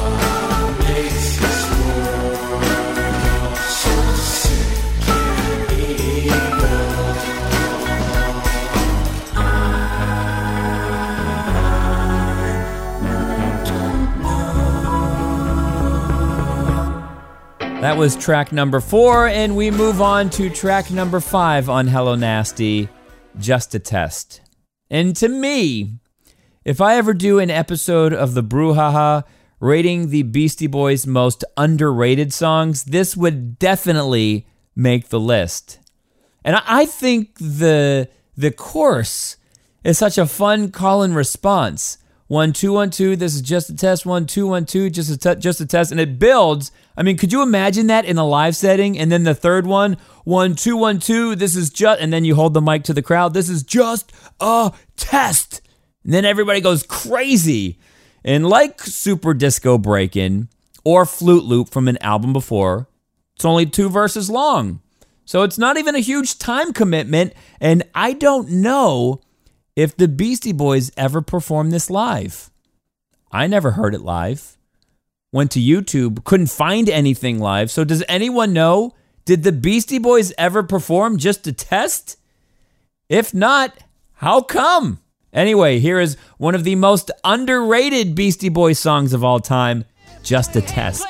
[SPEAKER 5] That was track number four, and we move on to track number five on Hello Nasty, Just a Test. And to me, if I ever do an episode of the Brouhaha rating the Beastie Boys' most underrated songs, this would definitely make the list. And I think the the chorus is such a fun call and response. One, two, one, two, this is just a test. One, two, one, two, just a, te- just a test. And it builds. I mean, could you imagine that in a live setting? And then the third one, one, two, one, two, this is just, and then you hold the mic to the crowd. This is just a test. And then everybody goes crazy. And like Super Disco Breakin' or Flute Loop from an album before, it's only two verses long. So it's not even a huge time commitment. And I don't know if the Beastie Boys ever performed this live. I never heard it live. Went to YouTube, couldn't find anything live. So does anyone know, did the Beastie Boys ever perform Just a Test? If not, how come? Anyway, here is one of the most underrated Beastie Boys songs of all time, Just a Test.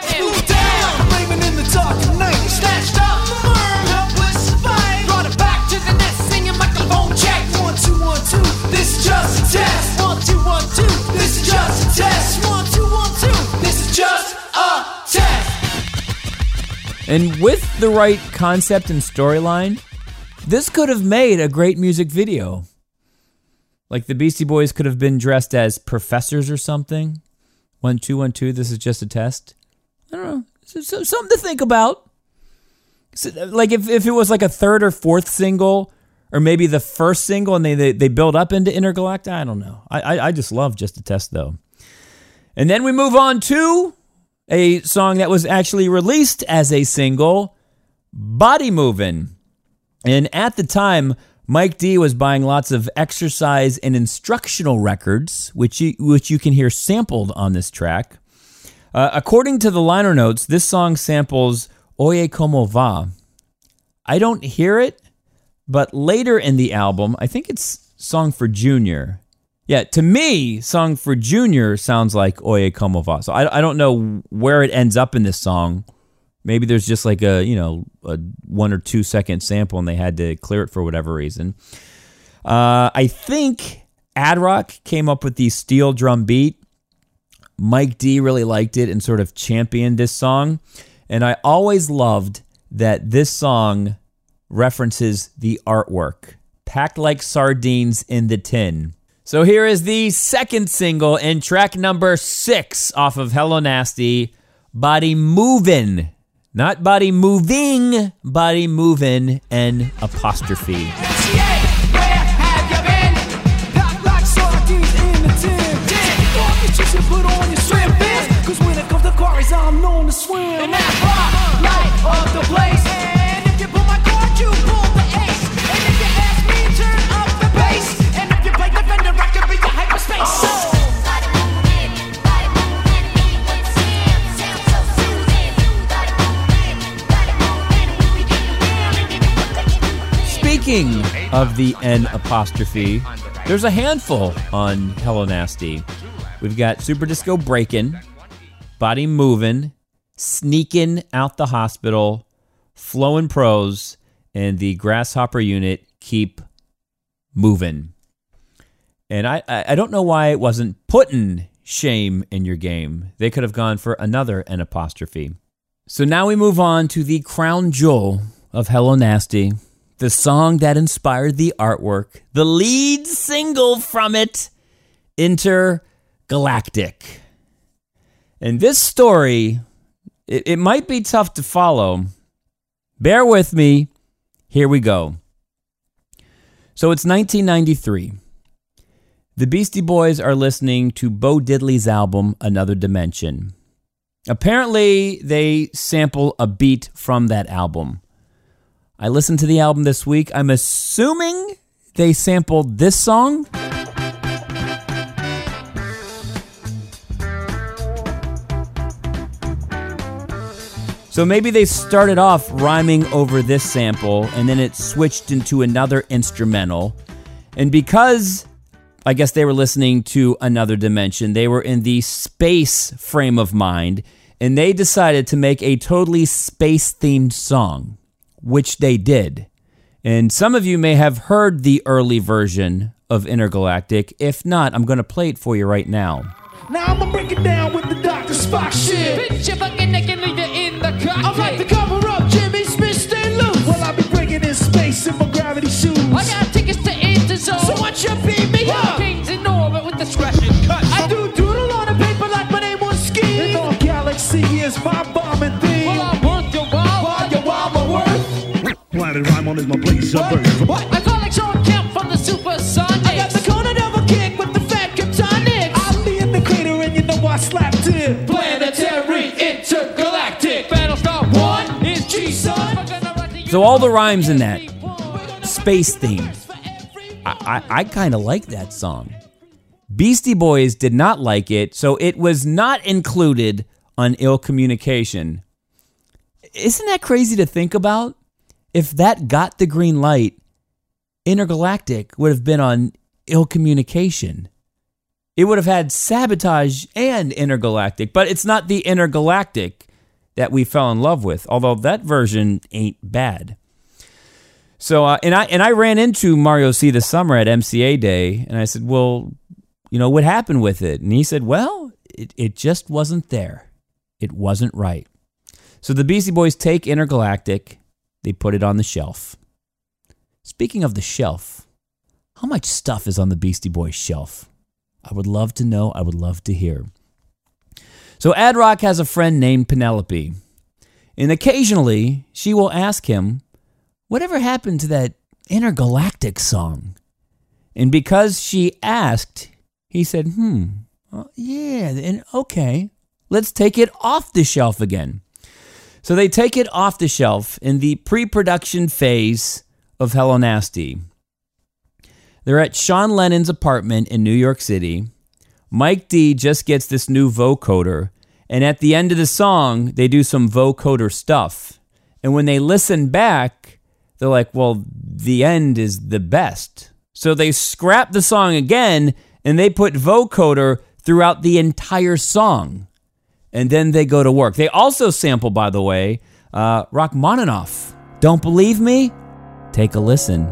[SPEAKER 3] This is just a test. One, two, one, two. This is just a test. One, two, one, two. This is just a test.
[SPEAKER 5] And with the right concept and storyline, this could have made a great music video. Like the Beastie Boys could have been dressed as professors or something. One, two, one, two. This is just a test. I don't know. It's something to think about. Like if, if it was like a third or fourth single, or maybe the first single and they, they, they build up into Intergalactic. I don't know. I, I I just love Just a Test, though. And then we move on to a song that was actually released as a single, Body Movin'. And at the time, Mike D was buying lots of exercise and instructional records, which you, which you can hear sampled on this track. Uh, according to the liner notes, this song samples Oye Como Va. I don't hear it. But later in the album, I think it's Song for Junior. Yeah, to me, Song for Junior sounds like Oye Como Va. So I, I don't know where it ends up in this song. Maybe there's just like a, you know, a one or two second sample and they had to clear it for whatever reason. Uh, I think Ad Rock came up with the steel drum beat. Mike D really liked it and sort of championed this song. And I always loved that this song references the artwork, packed like sardines in the tin. So here is the second single and track number six off of Hello Nasty, Body Movin'. Not Body Moving, Body Movin', and apostrophe.
[SPEAKER 3] I'm known to swim. And that's rock, light of the place. And if you pull my cord, you pull the ace. And if you ask me, turn up the bass. And if you play defender, I can be your hyperspace. Oh.
[SPEAKER 5] Speaking of the N apostrophe, there's a handful on Hello Nasty. We've got Super Disco Breakin', Body Movin', Sneakin' Out the Hospital, Flowin' Pros, and the Grasshopper Unit, Keep Movin'. And I, I don't know why it wasn't putting shame in your game. They could have gone for another N apostrophe. So now we move on to the crown jewel of Hello Nasty, the song that inspired the artwork, the lead single from it, Intergalactic. And this story, it, it might be tough to follow. Bear with me. Here we go. So it's nineteen ninety-three. The Beastie Boys are listening to Bo Diddley's album, Another Dimension. Apparently, they sample a beat from that album. I listened to the album this week. I'm assuming they sampled this song. So maybe they started off rhyming over this sample, and then it switched into another instrumental. And because I guess they were listening to Another Dimension, they were in the space frame of mind, and they decided to make a totally space-themed song, which they did. And some of you may have heard the early version of Intergalactic. If not, I'm going to play it for you right now.
[SPEAKER 3] Now I'ma break it down with the Doctor Spock shit. Bitch, if I can, I can leave you in the cockpit. I'm like to cover up Jimmy Smith, stay loose. Well, I'll be bringing in space in my gravity shoes. I got tickets to Interzone. So what you beat me up? Kings in orbit with discretion cut. I do doodle on the paper like my name was Ski. And all galaxy is my bombing theme. Well, I'm worth your while, while your while my worth.
[SPEAKER 10] Planet Rhyme on is my place of birth.
[SPEAKER 3] What? I call like Sean Kemp from the Supersonics. I got the Conan of a king with the fat Kryptonics. I'll be in the crater and you know I slapped it. Planetary intergalactic. Battlestar one is G-Sun.
[SPEAKER 5] So all the rhymes in that, space themed. I, I, I kind of like that song. Beastie Boys did not like it, so it was not included on Ill Communication. Isn't that crazy to think about? If that got the green light, Intergalactic would have been on Ill Communication. It would have had Sabotage and Intergalactic, but it's not the Intergalactic that we fell in love with, although that version ain't bad. So, uh, and I and I ran into Mario C. this summer at M C A Day, and I said, well, you know, what happened with it? And he said, well, it, it just wasn't there. It wasn't right. So the Beastie Boys take Intergalactic, they put it on the shelf. Speaking of the shelf, how much stuff is on the Beastie Boys shelf? I would love to know. I would love to hear. So Ad Rock has a friend named Penelope, and occasionally she will ask him, whatever happened to that Intergalactic song? And because she asked, he said, hmm, well, yeah, and okay, let's take it off the shelf again. So they take it off the shelf in the pre-production phase of Hello Nasty. They're at Sean Lennon's apartment in New York City. Mike D just gets this new vocoder, and at the end of the song, they do some vocoder stuff. And when they listen back, they're like, well, the end is the best. So they scrap the song again, and they put vocoder throughout the entire song. And then they go to work. They also sample, by the way, uh, Rachmaninoff. Don't believe me? Take a listen.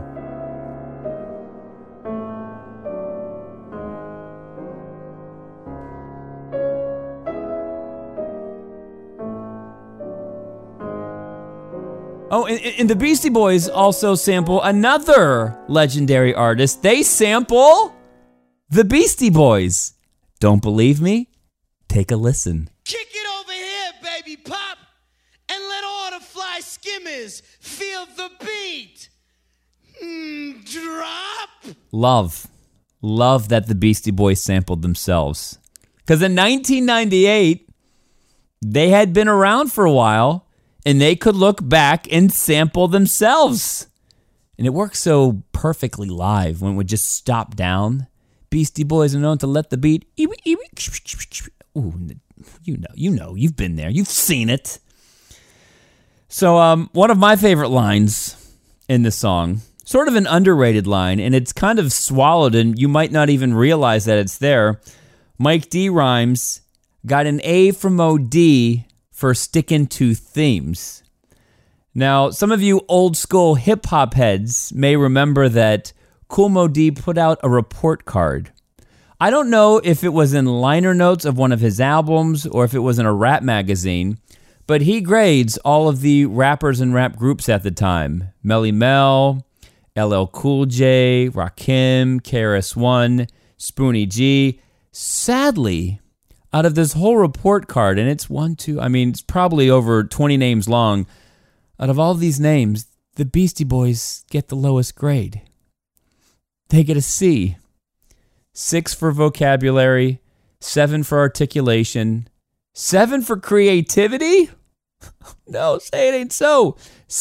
[SPEAKER 5] Oh, and, and the Beastie Boys also sample another legendary artist. They sample the Beastie Boys. Don't believe me? Take a listen.
[SPEAKER 3] Kick it over here, baby pop, and let all the fly skimmers feel the beat. Mm, drop.
[SPEAKER 5] Love. Love that the Beastie Boys sampled themselves. Because in nineteen ninety-eight, they had been around for a while, and they could look back and sample themselves. And it worked so perfectly live when it would just stop down. Beastie Boys are known to let the beat... Ooh, you know, you know, you've been there. You've seen it. So um, one of my favorite lines in the song, sort of an underrated line, and it's kind of swallowed, and you might not even realize that it's there. Mike D rhymes, got an A from O D for sticking to themes. Now, some of you old school hip-hop heads may remember that Kool Moe Dee put out a report card. I don't know if it was in liner notes of one of his albums or if it was in a rap magazine, but he grades all of the rappers and rap groups at the time. Melly Mel, L L Cool J, Rakim, K R S One, Spoonie G. Sadly, out of this whole report card, and it's one, two, I mean, it's probably over twenty names long, out of all these names, the Beastie Boys get the lowest grade. They get a C. Six for vocabulary, seven for articulation, seven for creativity? No, say it ain't so.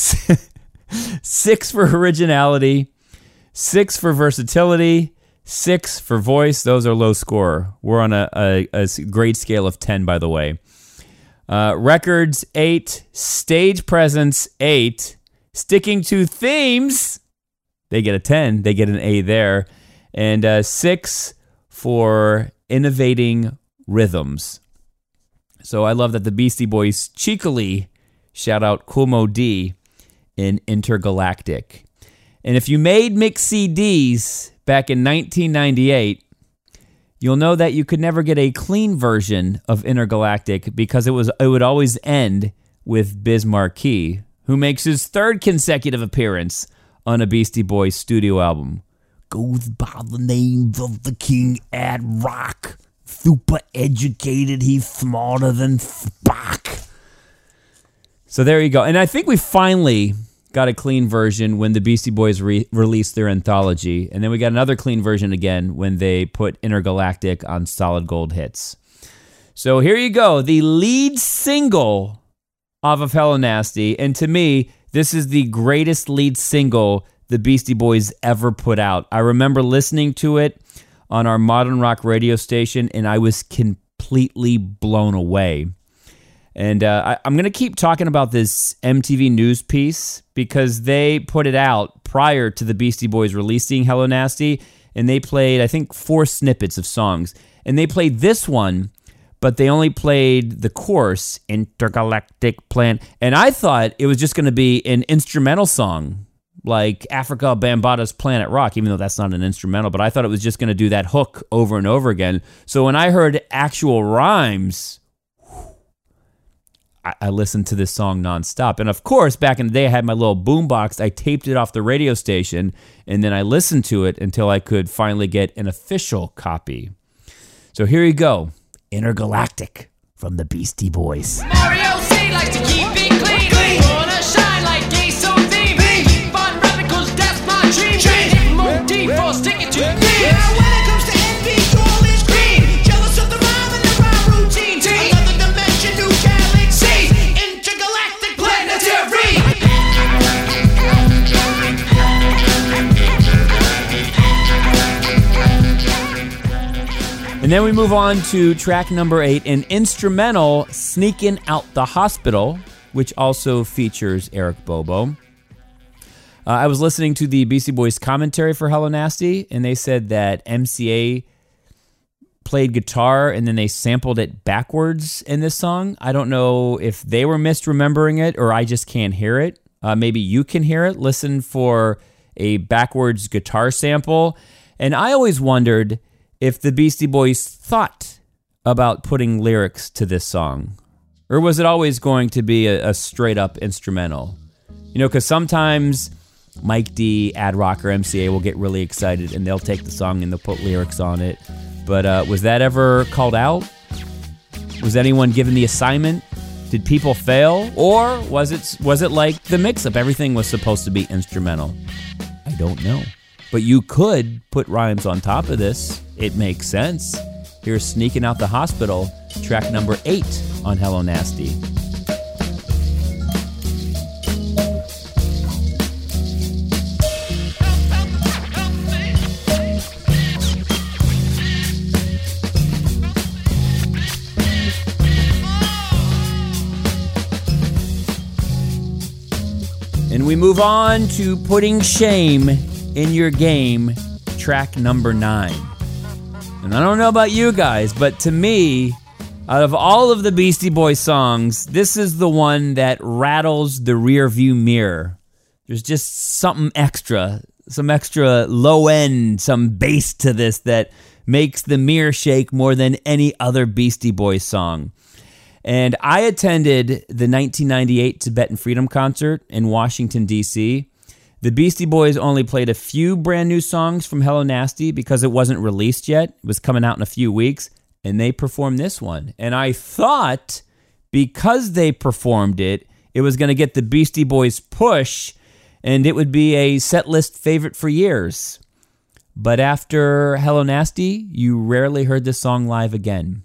[SPEAKER 5] Six for originality, six for versatility, six for voice. Those are low score. We're on a, a, a grade scale of ten, by the way. Uh, records, eight. Stage presence, eight. Sticking to themes, they get a ten. They get an A there. And uh, six for innovating rhythms. So I love that the Beastie Boys cheekily shout out Kool Moe Dee in Intergalactic. And if you made mix C Ds back in nineteen ninety-eight, you'll know that you could never get a clean version of Intergalactic because it was it would always end with Biz Markie, who makes his third consecutive appearance on a Beastie Boys studio album. Goes by the name of the King Ad Rock. Super educated, he's smarter than Spock. So there you go. And I think we finally got a clean version when the Beastie Boys re- released their anthology. And then we got another clean version again when they put Intergalactic on Solid Gold Hits. So here you go. The lead single off of Hello Nasty. And to me, this is the greatest lead single the Beastie Boys ever put out. I remember listening to it on our modern rock radio station, and I was completely blown away. And uh, I, I'm going to keep talking about this M T V News piece because they put it out prior to the Beastie Boys releasing Hello Nasty, and they played, I think, four snippets of songs. And they played this one, but they only played the chorus, Intergalactic Plan. And I thought it was just going to be an instrumental song, like Africa Bambaata's Planet Rock, even though that's not an instrumental, but I thought it was just going to do that hook over and over again. So when I heard actual rhymes, I, I listened to this song nonstop. And of course, back in the day, I had my little boombox. I taped it off the radio station, and then I listened to it until I could finally get an official copy. So here you go, Intergalactic from the Beastie Boys.
[SPEAKER 3] Mario C likes to keep it clean. clean. Wanna shine like Ace O D. Keep on rapping cause that's my dream. dream. More deep for sticking to things. Yeah, when it comes to envy, all is green. Jealous of the rhyme and the rhyme routine. Another dimension, new galaxy. Intergalactic planetary.
[SPEAKER 5] And then we move on to track number eight, an instrumental, Sneaking Out the Hospital, which also features Eric Bobo. Uh, I was listening to the Beastie Boys commentary for Hello Nasty, and they said that M C A played guitar and then they sampled it backwards in this song. I don't know if they were misremembering it or I just can't hear it. Uh, maybe you can hear it. Listen for a backwards guitar sample. And I always wondered if the Beastie Boys thought about putting lyrics to this song. Or was it always going to be a, a straight-up instrumental? You know, because sometimes Mike D, Ad Rock, or M C A will get really excited and they'll take the song and they'll put lyrics on it. But uh, was that ever called out? Was anyone given the assignment? Did people fail? Or was it was it like the mix-up? Everything was supposed to be instrumental. I don't know. But you could put rhymes on top of this. It makes sense. Here's Sneaking Out the Hospital, track number eight on Hello Nasty. And we move on to Putting Shame in Your Game, track number nine. And I don't know about you guys, but to me, out of all of the Beastie Boys songs, this is the one that rattles the rear view mirror. There's just something extra, some extra low end, some bass to this that makes the mirror shake more than any other Beastie Boys song. And I attended the nineteen ninety-eight Tibetan Freedom Concert in Washington, D C The Beastie Boys only played a few brand new songs from Hello Nasty because it wasn't released yet. It was coming out in a few weeks, and they performed this one. And I thought because they performed it, it was going to get the Beastie Boys push, and it would be a set list favorite for years. But after Hello Nasty, you rarely heard this song live again.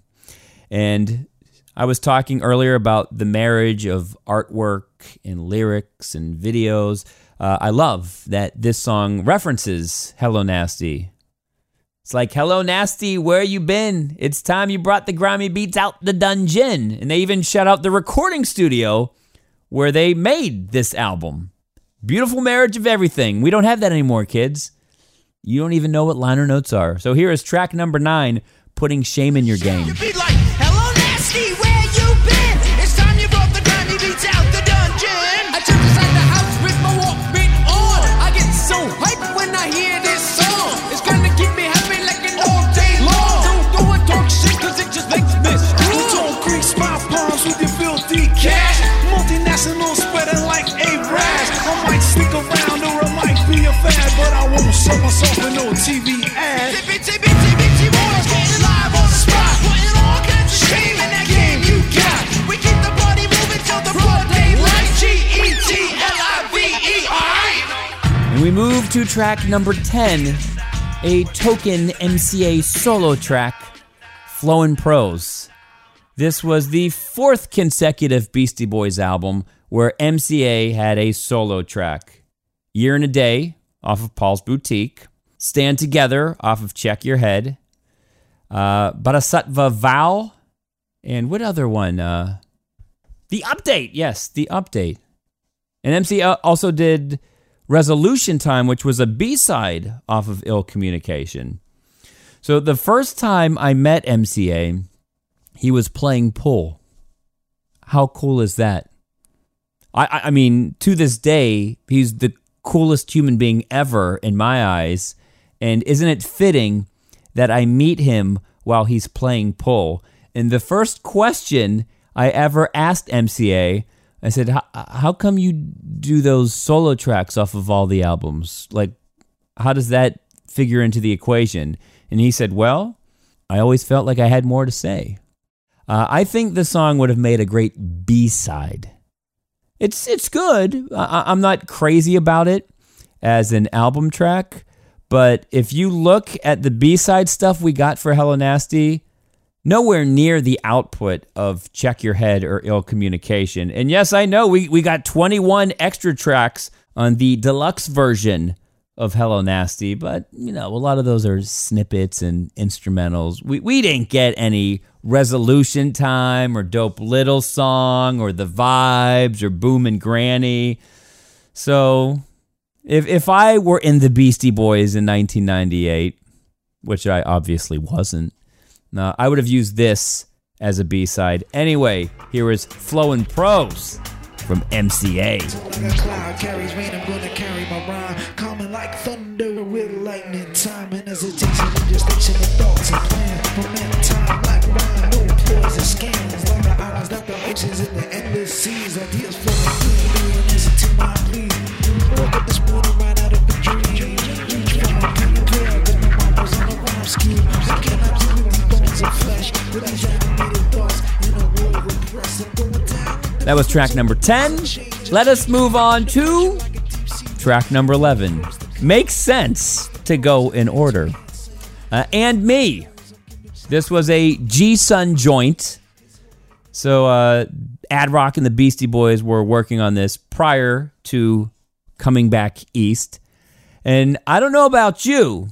[SPEAKER 5] And I was talking earlier about the marriage of artwork and lyrics and videos. Uh, I love that this song references Hello Nasty. It's like, hello Nasty, where you been? It's time you brought the grimy beats out the dungeon. And they even shout out the recording studio where they made this album. Beautiful marriage of everything. We don't have that anymore, kids. You don't even know what liner notes are. So here is track number nine, Putting Shame in Your Game.
[SPEAKER 3] You be like, hello Nasty, where you been? It's time you brought the grimy beats out the dungeon. I jump inside the house with my Walkman on. I get so hyped when I hear this song. It's gonna keep me happy like an all day long. Don't go and talk shit cause it just makes me screw.
[SPEAKER 10] Don't grease my palms with your filthy cash. Multinational spreading like a rash. I might stick around or I might be a fad, but I won't sell myself in no T V ad.
[SPEAKER 3] Bitchy, bitchy, bitchy boys getting live on the spot. Putting all kinds of shame in that game you got. We keep the party moving till the broad daylight. G E T L I V E, alright?
[SPEAKER 5] And we move to track number ten, a token M C A solo track, Flowin' Prose. This was the fourth consecutive Beastie Boys album where M C A had a solo track. Year and a Day off of Paul's Boutique, Stand Together off of Check Your Head, uh, Bodhisattva Vow, and what other one? Uh, the Update, yes, The Update. And M C A also did Resolution Time, which was a B-side off of Ill Communication. So the first time I met M C A, he was playing pool. How cool is that? I, I mean, to this day, he's the coolest human being ever in my eyes. And isn't it fitting that I meet him while he's playing pool? And the first question I ever asked M C A, I said, how come you do those solo tracks off of all the albums? Like, how does that figure into the equation? And he said, well, I always felt like I had more to say. Uh, I think the song would have made a great B-side. It's it's good. I, I'm not crazy about it as an album track, but if you look at the B-side stuff we got for Hello Nasty, nowhere near the output of Check Your Head or Ill Communication. And yes, I know we, we got twenty-one extra tracks on the deluxe version of Hello Nasty, but you know, a lot of those are snippets and instrumentals. We we didn't get any Resolution Time or Dope Little Song or The Vibes or Boom and Granny. So if if I were in the Beastie Boys in nineteen ninety-eight, which I obviously wasn't, uh, I would have used this as a B-side. Anyway, here is Flowin' Prose from M C A.
[SPEAKER 10] Like a cloud carries rain, I'm gonna carry my rhyme. Coming like thunder with lightning, time and hesitation, gestation of thoughts and plans. Moment time like rhyme, no poison scans. Like the islands, like the oceans in the endless seas. Ideas flowing through me and listen to my plea. Woke up this morning right out of a dream. Reach for my pen and clear, cause my mind was on a rhyme scheme. I cannot deal with these bones of flesh, with these animated thoughts in a world repressed and going down.
[SPEAKER 5] That was track number ten. Let us move on to track number eleven. Makes sense to go in order. Uh, and Me. This was a G-Sun joint. So uh, Ad Rock and the Beastie Boys were working on this prior to coming back east. And I don't know about you,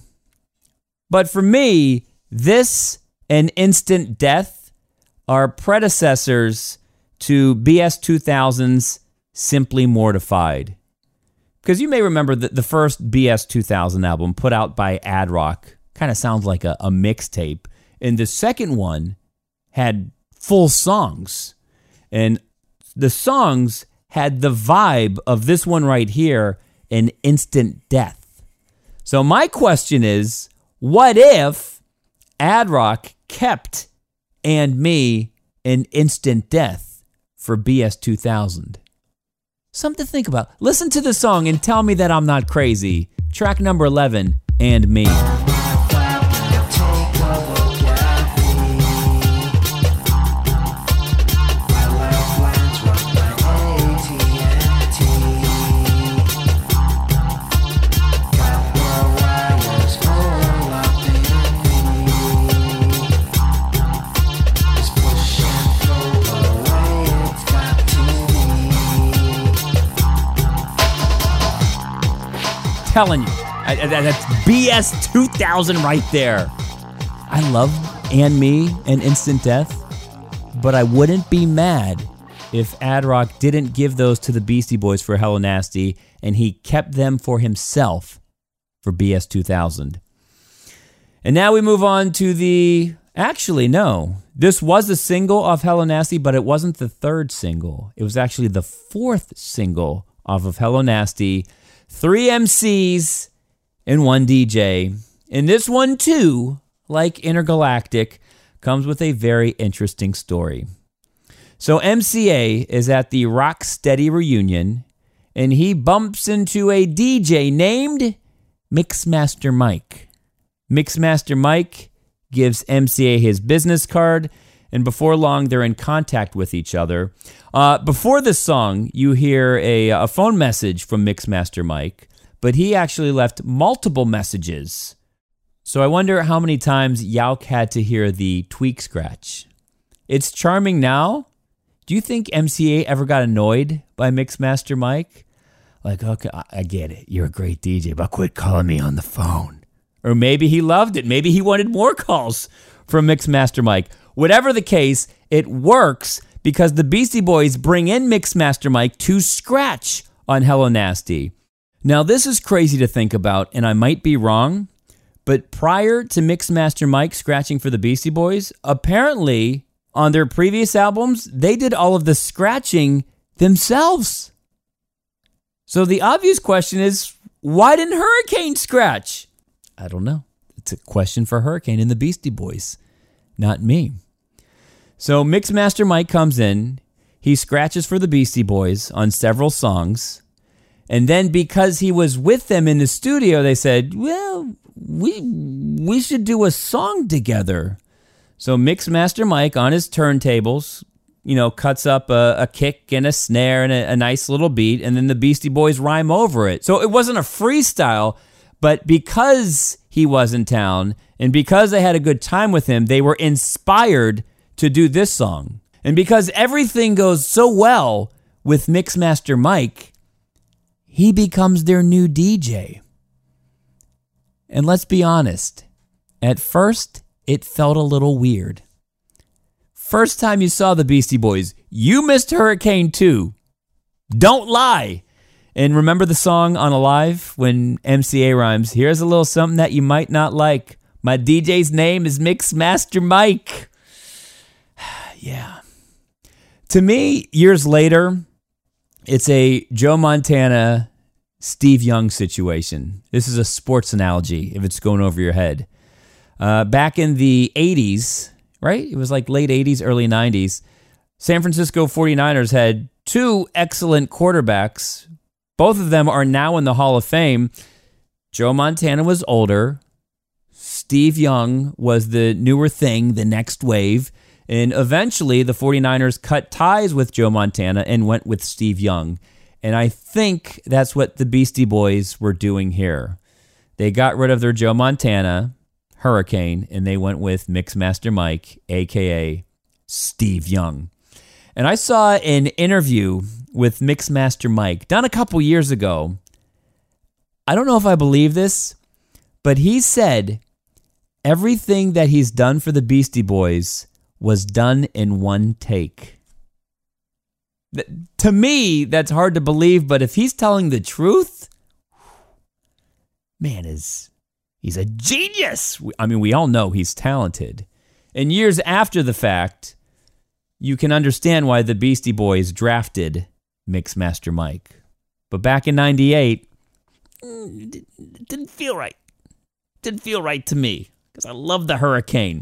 [SPEAKER 5] but for me, this and Instant Death are predecessors to B S two thousand's Simply Mortified. Because you may remember that the first B S two thousand album put out by Ad Rock kind of sounds like a, a mixtape. And the second one had full songs. And the songs had the vibe of this one right here, an Instant Death. So my question is, what if Ad Rock kept And Me in Instant Death for B S two thousand? Something to think about. Listen to the song and tell me that I'm not crazy. Track number eleven, And Me. Telling you, I, I, that's B S two thousand right there. I love And Me and Instant Death, but I wouldn't be mad if Ad Rock didn't give those to the Beastie Boys for Hello Nasty and he kept them for himself for B S two thousand. And now we move on to the... Actually, no. This was a single off Hello Nasty, but it wasn't the third single. It was actually the fourth single off of Hello Nasty. Three M Cs and one D J. And this one, too, like Intergalactic, comes with a very interesting story. So M C A is at the Rocksteady reunion, and he bumps into a D J named Mixmaster Mike. Mixmaster Mike gives M C A his business card, and before long, they're in contact with each other. Uh, before this song, you hear a, a phone message from Mixmaster Mike, but he actually left multiple messages. So I wonder how many times Yauk had to hear the tweak scratch. It's charming now. Do you think M C A ever got annoyed by Mixmaster Mike? Like, okay, I, I get it. You're a great D J, but quit calling me on the phone. Or maybe he loved it. Maybe he wanted more calls from Mixmaster Mike. Whatever the case, it works because the Beastie Boys bring in Mixmaster Mike to scratch on Hello Nasty. Now, this is crazy to think about, and I might be wrong, but prior to Mixmaster Mike scratching for the Beastie Boys, apparently on their previous albums, they did all of the scratching themselves. So the obvious question is, why didn't Hurricane scratch? I don't know. It's a question for Hurricane and the Beastie Boys, not me. So Mixmaster Mike comes in, he scratches for the Beastie Boys on several songs, and then because he was with them in the studio, they said, well, we we should do a song together. So Mixmaster Mike on his turntables, you know, cuts up a, a kick and a snare and a, a nice little beat, and then the Beastie Boys rhyme over it. So it wasn't a freestyle, but because he was in town and because they had a good time with him, they were inspired to do this song. And because everything goes so well with Mixmaster Mike, he becomes their new D J. And let's be honest, at first, it felt a little weird. First time you saw the Beastie Boys, you missed Hurricane too. Don't lie. And remember the song on Alive when M C A rhymes, here's a little something that you might not like. My D J's name is Mixmaster Mike. Yeah. To me, years later, it's a Joe Montana, Steve Young situation. This is a sports analogy, if it's going over your head. Uh, back in the eighties, right? It was like late eighties, early nineties. San Francisco forty-niners had two excellent quarterbacks. Both of them are now in the Hall of Fame. Joe Montana was older. Steve Young was the newer thing, the next wave. And eventually, the forty-niners cut ties with Joe Montana and went with Steve Young. And I think that's what the Beastie Boys were doing here. They got rid of their Joe Montana, Hurricane, and they went with Mixmaster Mike, a k a. Steve Young. And I saw an interview with Mixmaster Mike done a couple years ago. I don't know if I believe this, but he said everything that he's done for the Beastie Boys was done in one take. To me, that's hard to believe, but if he's telling the truth, man, is he's a genius. I mean, we all know he's talented. And years after the fact, you can understand why the Beastie Boys drafted Mixmaster Mike. But back in ninety-eight, it didn't feel right. didn't feel right to me because I love the hurricane.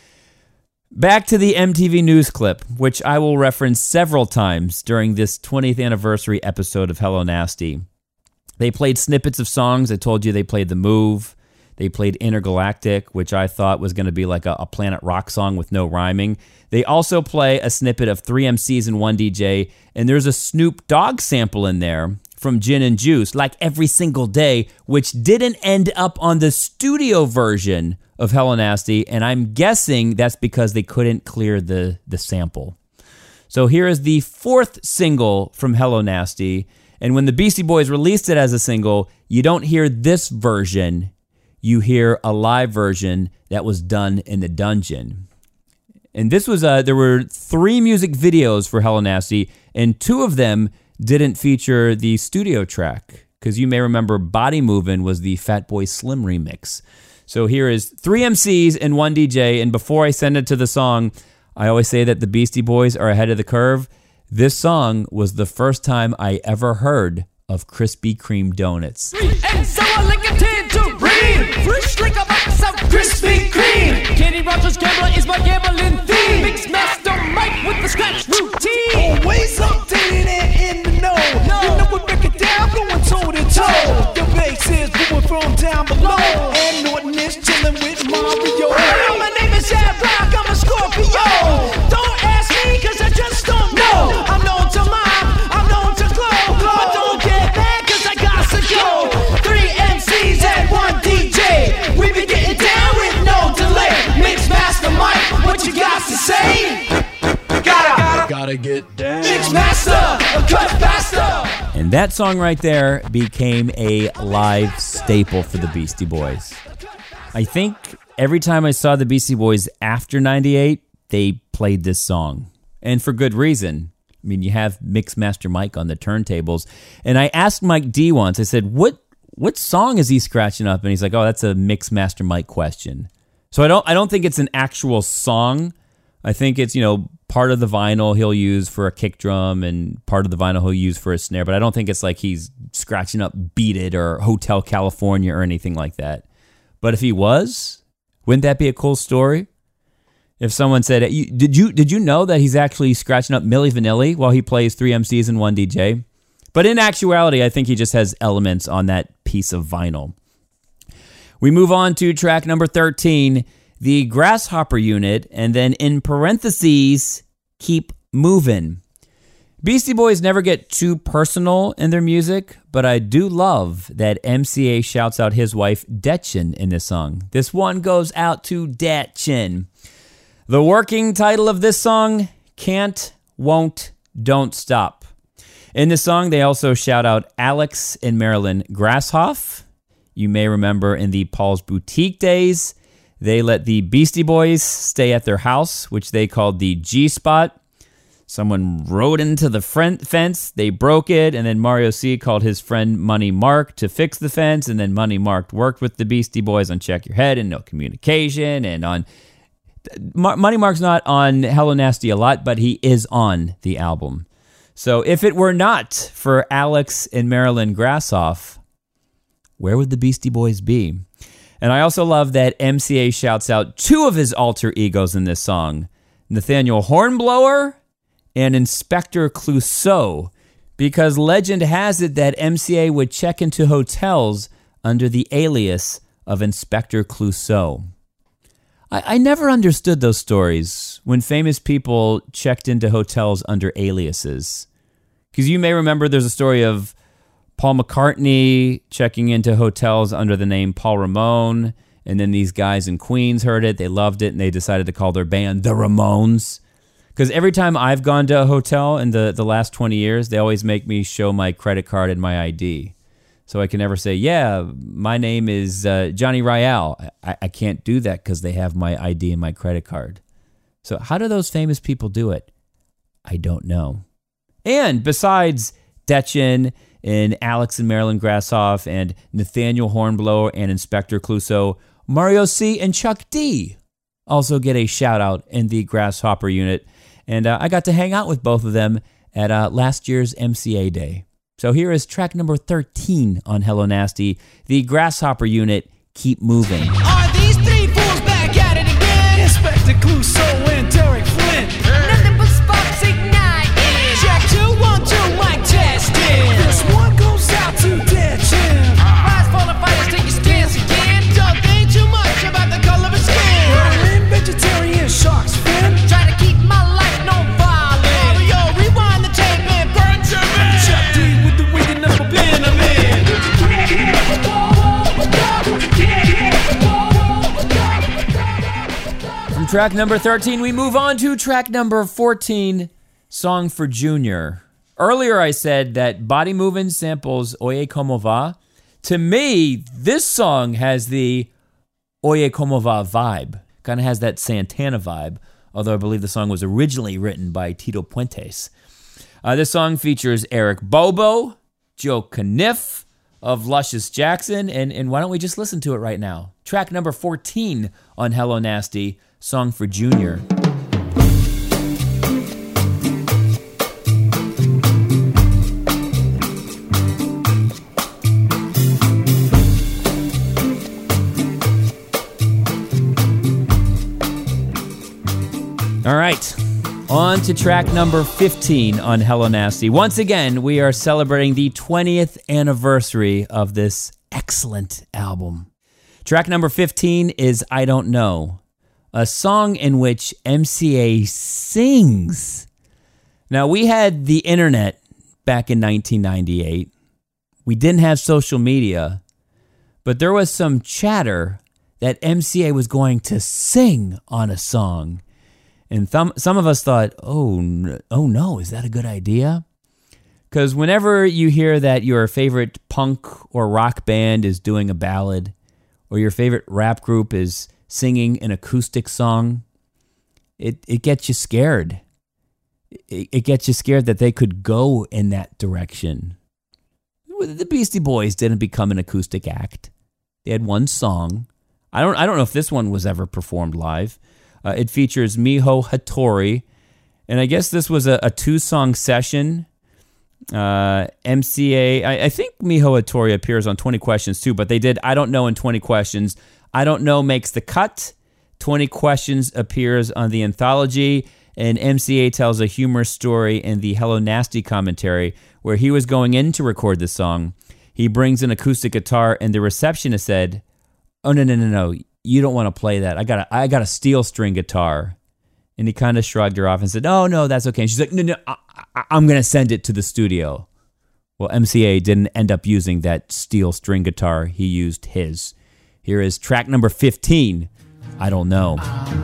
[SPEAKER 5] Back to the M T V News clip, which I will reference several times during this twentieth anniversary episode of Hello Nasty. They played snippets of songs. I told you they played The Move. They played Intergalactic, which I thought was going to be like a, a Planet Rock song with no rhyming. They also play a snippet of three M Cs and one D J, and there's a Snoop Dogg sample in there from Gin and Juice, like Every Single Day, which didn't end up on the studio version of Hello Nasty, and I'm guessing that's because they couldn't clear the, the sample. So here is the fourth single from Hello Nasty, and when the Beastie Boys released it as a single, you don't hear this version, you hear a live version that was done in the dungeon. And this was, uh, there were three music videos for Hello Nasty, and two of them didn't feature the studio track, because you may remember Body Movin' was the Fatboy Slim remix. So here is three M Cs and one D J, and before I send it to the song, I always say that the Beastie Boys are ahead of the curve. This song was the first time I ever heard of Krispy Kreme donuts.
[SPEAKER 3] And so I lick a tangerine, fresh like a box of Krispy Kreme. Kenny Rogers Gambler is my gambling theme. Mix Master Mike with the scratch routine.
[SPEAKER 10] Always updated and in the know. No. You know we break it down, going toe to toe. The bass is going from down below. And Norton is chilling with Mario.
[SPEAKER 3] Hey, my name is Ad Rock, I'm a Scorpio. Don't ask me, cause I just don't know. I'm known to mime, I'm known to glow. But don't get mad, cause I got to go. Three M Cs and one D J. We be getting down with no delay. Mix Master Mike, what you got to say? Gotta,
[SPEAKER 10] gotta get down.
[SPEAKER 3] Mix Master, cut faster.
[SPEAKER 5] And that song right there became a live staple for the Beastie Boys. I think every time I saw the Beastie Boys after ninety-eight, they played this song. And for good reason. I mean, you have Mixmaster Mike on the turntables. And I asked Mike D once, I said, what what song is he scratching up? And he's like, oh, that's a Mixmaster Mike question. So I don't I don't think it's an actual song. I think it's, you know, part of the vinyl he'll use for a kick drum and part of the vinyl he'll use for a snare. But I don't think it's like he's scratching up Beat It or Hotel California or anything like that. But if he was, wouldn't that be a cool story? If someone said, did you did you know that he's actually scratching up Milli Vanilli while he plays three M Cs and one D J? But in actuality, I think he just has elements on that piece of vinyl. We move on to track number thirteen, the Grasshopper Unit, and then in parentheses, Keep Movin'. Beastie Boys never get too personal in their music, but I do love that M C A shouts out his wife, Detchen, in this song. This one goes out to Detchen. The working title of this song, Can't, Won't, Don't Stop. In this song, they also shout out Alex and Marilyn Grasshoff. You may remember in the Paul's Boutique days, they let the Beastie Boys stay at their house, which they called the G-Spot. Someone rode into the front fence, they broke it, and then Mario C called his friend Money Mark to fix the fence, and then Money Mark worked with the Beastie Boys on Check Your Head and No Communication, and on... Money Mark's not on Hello Nasty a lot, but he is on the album. So if it were not for Alex and Marilyn Grasshoff, where would the Beastie Boys be? And I also love that M C A shouts out two of his alter egos in this song, Nathaniel Hornblower and Inspector Clouseau, because legend has it that M C A would check into hotels under the alias of Inspector Clouseau. I, I never understood those stories when famous people checked into hotels under aliases. Because you may remember there's a story of Paul McCartney checking into hotels under the name Paul Ramone, and then these guys in Queens heard it, they loved it, and they decided to call their band the Ramones. Because every time I've gone to a hotel in the, the last twenty years, they always make me show my credit card and my I D. So I can never say, yeah, my name is uh, Johnny Rial. I, I can't do that because they have my I D and my credit card. So how do those famous people do it? I don't know. And besides Detchen and Alex and Marilyn Grasshoff and Nathaniel Hornblower and Inspector Clouseau, Mario C and Chuck D also get a shout out in the Grasshopper Unit. And uh, I got to hang out with both of them at uh, last year's M C A Day. So here is track number thirteen on Hello Nasty, the Grasshopper Unit, Keep Moving.
[SPEAKER 3] Are these three fools back at it again? Inspector Clouseau and Derek Flint. Nothing but sparks igniting. Check two, one, two, mic testing. This one goes out to Dead Jim. Rise for the fighters, take your stance again. Don't think too much about the color of skin. I'm vegetarian sharks, fin. Try to keep my life non-violent. Mario, rewind the tape and burn to me. Chuck D with the wicked number bin I'm in.
[SPEAKER 5] From track number thirteen, we move on to track number fourteen, Song for Junior. Earlier I said that Body Movin' samples Oye Como Va. To me, this song has the Oye Como Va vibe. Kind of has that Santana vibe, although I believe the song was originally written by Tito Puentes. Uh, this song features Eric Bobo, Joe Caniff of Luscious Jackson, and, and why don't we just listen to it right now? Track number fourteen on Hello Nasty, Song for Junior. All right, on to track number fifteen on Hello Nasty. Once again, we are celebrating the twentieth anniversary of this excellent album. Track number fifteen is I Don't Know, a song in which M C A sings. Now, we had the internet back in nineteen ninety-eight. We didn't have social media, but there was some chatter that M C A was going to sing on a song. And th- some of us thought, oh, n- oh no, is that a good idea? Because whenever you hear that your favorite punk or rock band is doing a ballad, or your favorite rap group is singing an acoustic song, it, it gets you scared. It, it gets you scared that they could go in that direction. The Beastie Boys didn't become an acoustic act. They had one song. I don't, I don't know if this one was ever performed live. Uh, it features Miho Hattori, and I guess this was a, a two-song session. Uh, M C A, I, I think Miho Hattori appears on twenty Questions too, but they did I Don't Know in twenty Questions. I Don't Know makes the cut. twenty Questions appears on the anthology, and M C A tells a humorous story in the Hello Nasty commentary where he was going in to record the song. He brings an acoustic guitar, and the receptionist said, oh, no, no, no, no. You don't want to play that. I got a, I got a steel string guitar. And he kind of shrugged her off and said, oh, no, that's okay. And she's like, no, no, I, I, I'm going to send it to the studio. Well, M C A didn't end up using that steel string guitar. He used his. Here is track number fifteen, I Don't Know.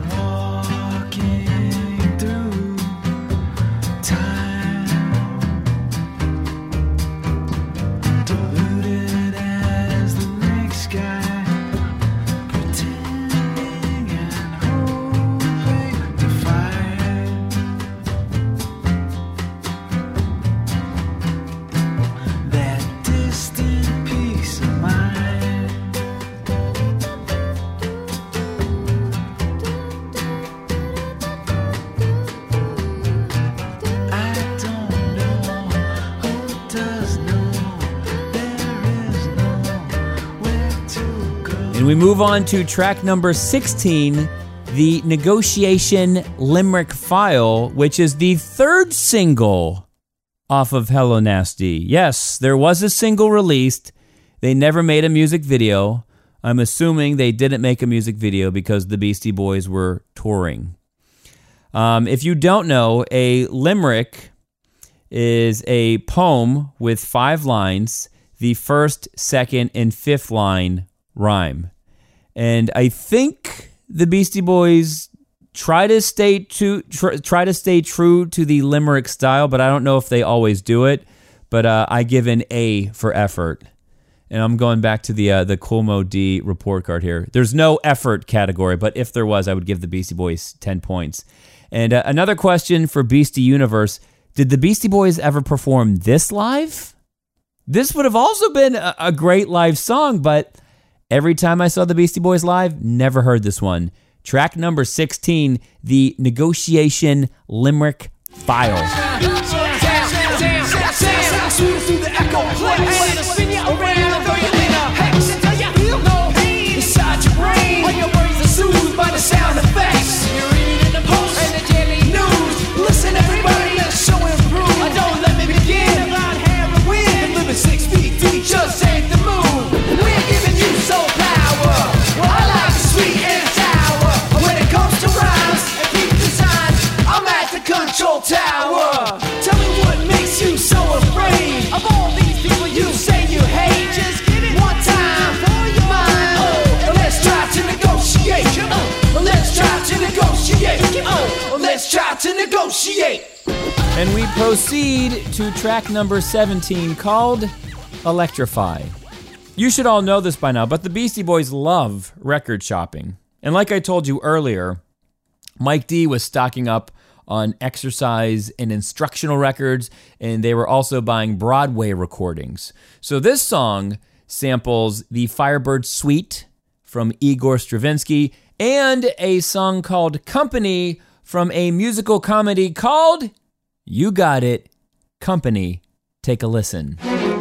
[SPEAKER 5] And we move on to track number sixteen, the Negotiation Limerick File, which is the third single off of Hello Nasty. Yes, there was a single released. They never made a music video. I'm assuming they didn't make a music video because the Beastie Boys were touring. Um, if you don't know, a limerick is a poem with five lines. The first, second, and fifth line rhyme. And I think the Beastie Boys try to stay to tr- try to stay true to the limerick style, but I don't know if they always do it. But uh, I give an A for effort. And I'm going back to the uh, the Cool Mo D report card here. There's no effort category, but if there was, I would give the Beastie Boys ten points. And uh, another question for Beastie Universe. Did the Beastie Boys ever perform this live? This would have also been a, a great live song, but every time I saw the Beastie Boys live, never heard this one. Track number sixteen, the Negotiation Limerick File.
[SPEAKER 3] Oh, let's try to negotiate.
[SPEAKER 5] And we proceed to track number seventeen, called Electrify. You should all know this by now, but the Beastie Boys love record shopping. And like I told you earlier, Mike D was stocking up on exercise and instructional records, and they were also buying Broadway recordings. So this song samples the Firebird Suite from Igor Stravinsky and a song called Company from a musical comedy called, you got it, Company. Take a listen.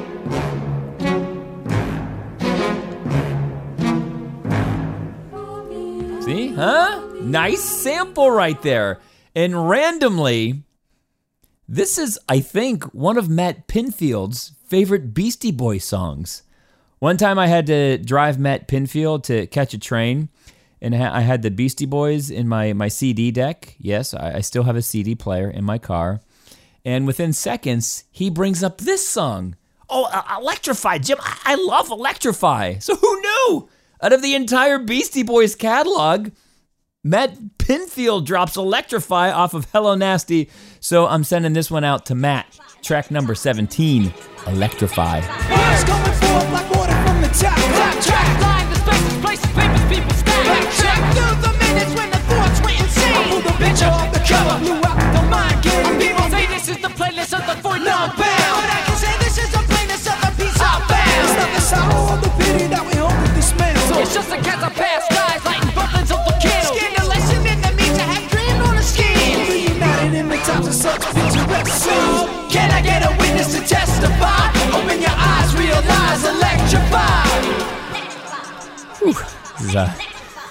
[SPEAKER 5] See, huh? Nice sample right there. And randomly, this is, I think, one of Matt Pinfield's favorite Beastie Boys songs. One time I had to drive Matt Pinfield to catch a train, and I had the Beastie Boys in my, my C D deck. Yes, I, I still have a C D player in my car. And within seconds, he brings up this song. Oh, uh, Electrify, Jim. I, I love Electrify. So who knew? Out of the entire Beastie Boys catalog, Matt Pinfield drops Electrify off of Hello Nasty. So I'm sending this one out to Matt. Track number seventeen, Electrify.
[SPEAKER 3] Words coming forth like water from the top. Top track, line, the spaces, places, papers, people stack. Backtrack through the minutes when the thoughts went insane. I pulled the picture off the cover, blew out the mind game. People say this is the playlist of the four non bound, but I can say this is the playlist of the peace I found. It's not the sorrow or the pity that we hold in dismantle. It's just a cast of past guys lighting buttons of the kill. Scandalation in the means to have dreamed on a scheme. Reunited in the times of such picturesque scenes. Can I get a witness to testify? Open your eyes, realize, electrify.
[SPEAKER 5] Whew. This is a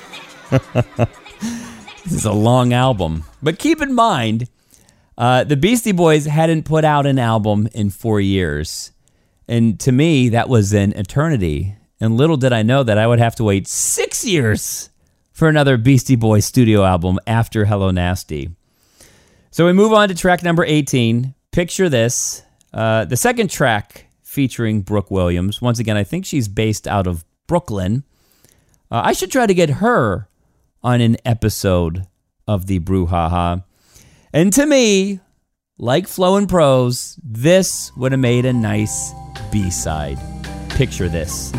[SPEAKER 5] this is a long album. But keep in mind, uh, the Beastie Boys hadn't put out an album in four years. And to me, that was an eternity. And little did I know that I would have to wait six years for another Beastie Boys studio album after Hello Nasty. So we move on to track number eighteen. Picture this. Uh, the second track featuring Brooke Williams. Once again, I think she's based out of Brooklyn. Uh, I should try to get her on an episode of the Brouhaha. And to me, like Flo and Prose, this would have made a nice B-side. Picture this.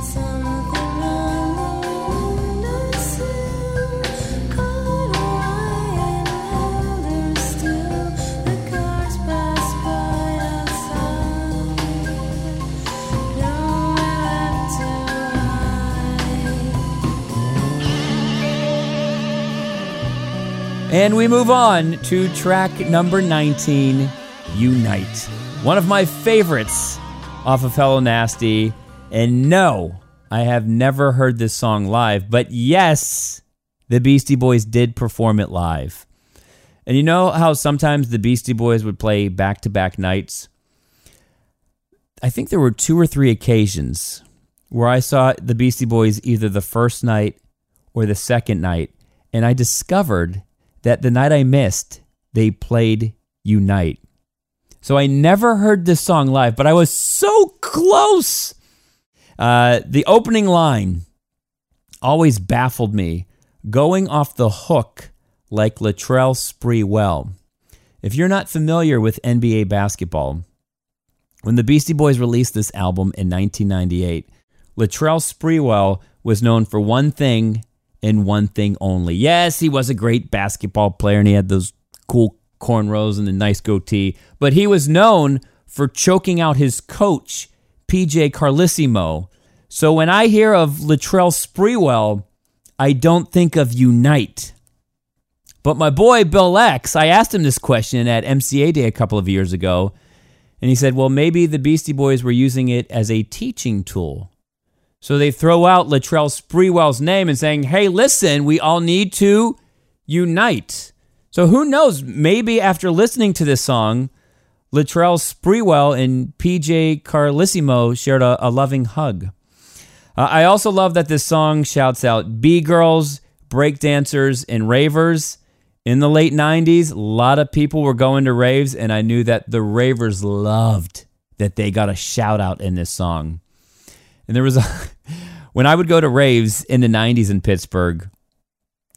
[SPEAKER 5] And we move on to track number nineteen, Unite. One of my favorites off of Hello Nasty. And no, I have never heard this song live, but yes, the Beastie Boys did perform it live. And you know how sometimes the Beastie Boys would play back-to-back nights? I think there were two or three occasions where I saw the Beastie Boys either the first night or the second night, and I discovered that the night I missed, they played Unite. So I never heard this song live, but I was so close. Uh, the opening line always baffled me, going off the hook like Latrell Sprewell. If you're not familiar with N B A basketball, when the Beastie Boys released this album in nineteen ninety-eight, Latrell Sprewell was known for one thing and one thing only. Yes, he was a great basketball player, and he had those cool cornrows and the nice goatee, but he was known for choking out his coach, P J Carlesimo. So when I hear of Latrell Sprewell, I don't think of Unite. But my boy Bill X, I asked him this question at M C A Day a couple of years ago, and he said, well, maybe the Beastie Boys were using it as a teaching tool. So they throw out Latrell Sprewell's name and saying, hey, listen, we all need to unite. So who knows, maybe after listening to this song, Latrell Sprewell and P J Carlesimo shared a, a loving hug. Uh, I also love that this song shouts out B-girls, breakdancers, and ravers. In the late nineties, a lot of people were going to raves, and I knew that the ravers loved that they got a shout out in this song. And there was a, when I would go to raves in the nineties in Pittsburgh,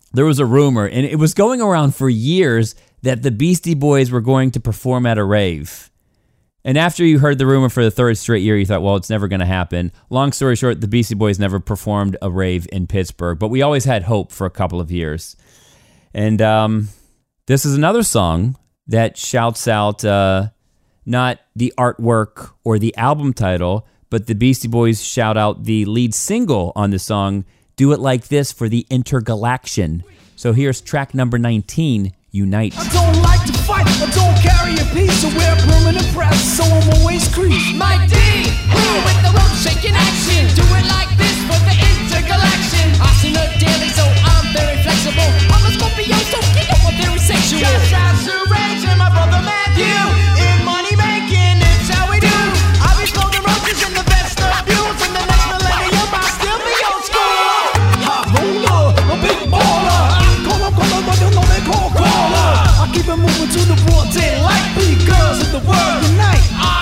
[SPEAKER 5] there was a rumor, and it was going around for years, that the Beastie Boys were going to perform at a rave. And after you heard the rumor for the third straight year, you thought, well, it's never going to happen. Long story short, the Beastie Boys never performed a rave in Pittsburgh, but we always had hope for a couple of years. And um, this is another song that shouts out uh, not the artwork or the album title, but the Beastie Boys shout out the lead single on the song, Do It Like This for the Intergalaction. So here's track number nineteen, Unite.
[SPEAKER 3] I don't like to fight, I don't carry a piece, I wear permanent press, so I'm always creased. Mike D, who with the rope shaking action, do it like this for the intergalaction. I see no daily, so I'm very flexible. I'm a Scorpio, so you know I'm very sexual. Just as a rage and my brother Matthew, in money making, it's how we do. I'll be floating roaches in the best of views, in the next millennium I'll still be old school. Hot roller, a big baller, call up, call up, but you know they call caller. I keep it moving to the broad daylight, big girls in the world unite.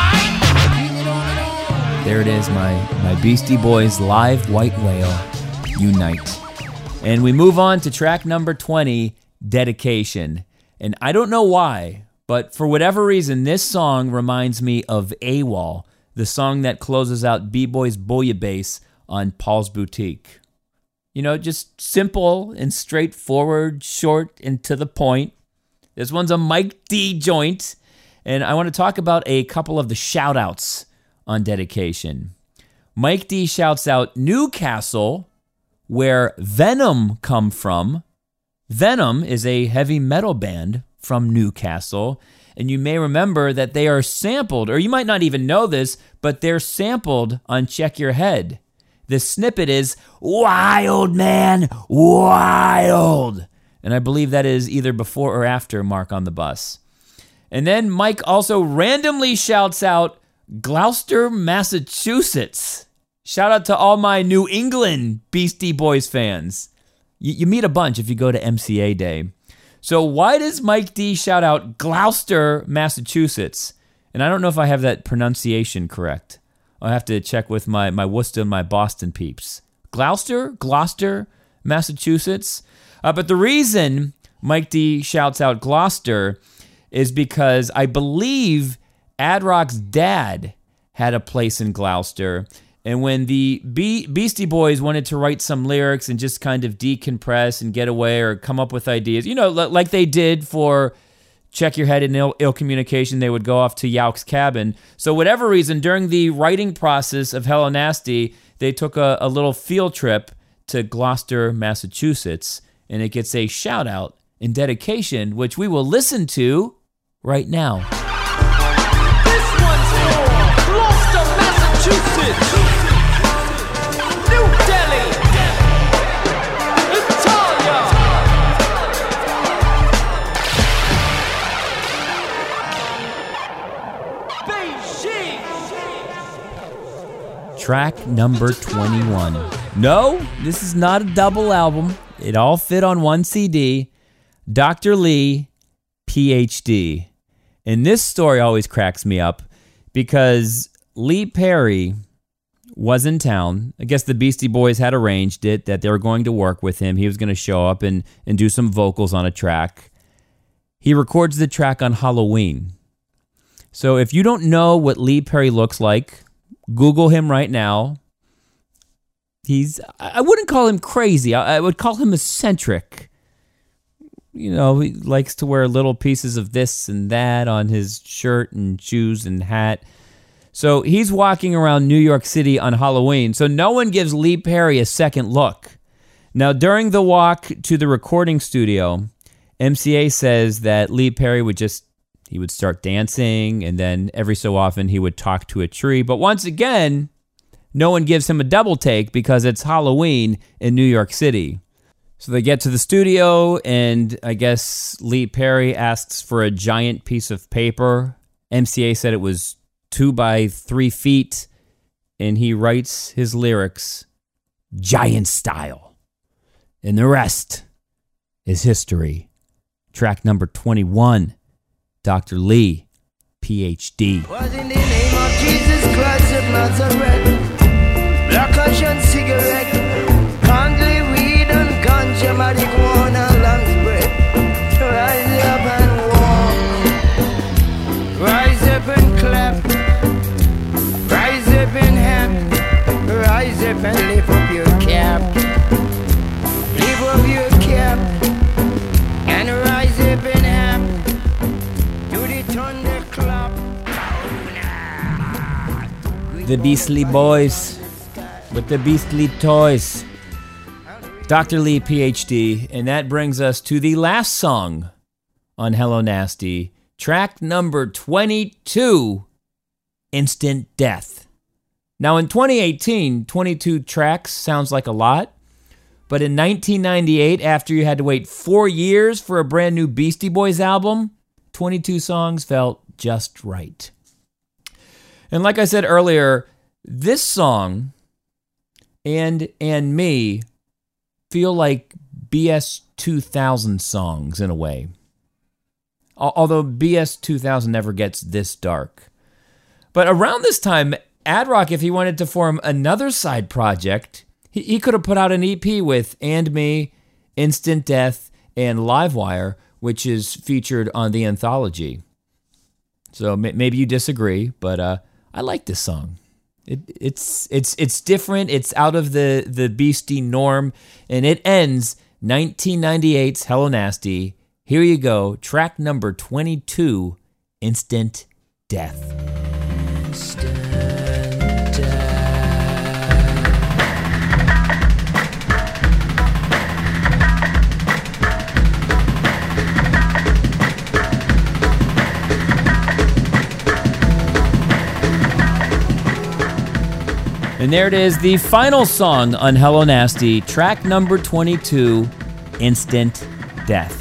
[SPEAKER 5] There it is, my, my Beastie Boys live White Whale, Unite. And we move on to track number twenty, Dedication. And I don't know why, but for whatever reason, this song reminds me of AWOL, the song that closes out B-Boy's Bouillabaisse on Paul's Boutique. You know, just simple and straightforward, short and to the point. This one's a Mike D joint, and I want to talk about a couple of the shout-outs on Dedication. Mike D shouts out Newcastle, where Venom come from. Venom is a heavy metal band from Newcastle, and you may remember that they are sampled, or you might not even know this, but they're sampled on Check Your Head. The snippet is, wild man, wild. And I believe that is either before or after Mark on the Bus. And then Mike also randomly shouts out Gloucester, Massachusetts. Shout out to all my New England Beastie Boys fans. You, you meet a bunch if you go to M C A Day. So why does Mike D shout out Gloucester, Massachusetts? And I don't know if I have that pronunciation correct. I'll have to check with my, my Worcester and my Boston peeps. Gloucester? Gloucester, Massachusetts? Uh, but the reason Mike D shouts out Gloucester is because I believe Ad Rock's dad had a place in Gloucester. And when the Be- Beastie Boys wanted to write some lyrics and just kind of decompress and get away or come up with ideas, you know, like they did for Check Your Head and Ill, Ill Communication, they would go off to Yauch's cabin. So whatever reason, during the writing process of Hello Nasty, they took a, a little field trip to Gloucester, Massachusetts, and it gets a shout out and dedication, which we will listen to right now.
[SPEAKER 3] This one's for Gloucester, Massachusetts, New Delhi, Italia, Beijing.
[SPEAKER 5] Track number twenty-one. No, this is not a double album. It all fit on one C D. Doctor Lee, P H D. And this story always cracks me up because Lee Perry was in town. I guess the Beastie Boys had arranged it that they were going to work with him. He was going to show up and, and do some vocals on a track. He records the track on Halloween. So if you don't know what Lee Perry looks like, Google him right now. He's, I wouldn't call him crazy. I, I would call him eccentric. You know, he likes to wear little pieces of this and that on his shirt and shoes and hat. So he's walking around New York City on Halloween. So no one gives Lee Perry a second look. Now, during the walk to the recording studio, M C A says that Lee Perry would just, he would start dancing, and then every so often he would talk to a tree. But once again, no one gives him a double take because it's Halloween in New York City. So they get to the studio, and I guess Lee Perry asks for a giant piece of paper. M C A said it was two by three feet, and he writes his lyrics, giant style. And the rest is history. Track number twenty-one, Doctor Lee, P H D.
[SPEAKER 3] Was in the name of Jesus Christ of Nazareth, black ocean cigarette, candle, weed and ganja, marijuana.
[SPEAKER 5] The Beastly Boys with the Beastly Toys. Doctor Lee, P H D, and that brings us to the last song on Hello Nasty, track number twenty-two, Instant Death. Now in twenty eighteen, twenty-two tracks sounds like a lot, but in nineteen ninety-eight, after you had to wait four years for a brand new Beastie Boys album, twenty-two songs felt just right. And like I said earlier, this song and and me feel like B S two thousand songs in a way. Although B S two thousand never gets this dark. But around this time, Ad Rock, if he wanted to form another side project, he, he could have put out an E P with And Me, Instant Death, and Livewire, which is featured on the anthology. So m- maybe you disagree, but uh, I like this song. It, it's it's it's different. It's out of the, the Beastie norm, and it ends nineteen ninety-eight's Hello Nasty. Here you go, track number twenty-two, Instant Death. Instant Death. And there it is, the final song on Hello Nasty, track number twenty-two, Instant Death.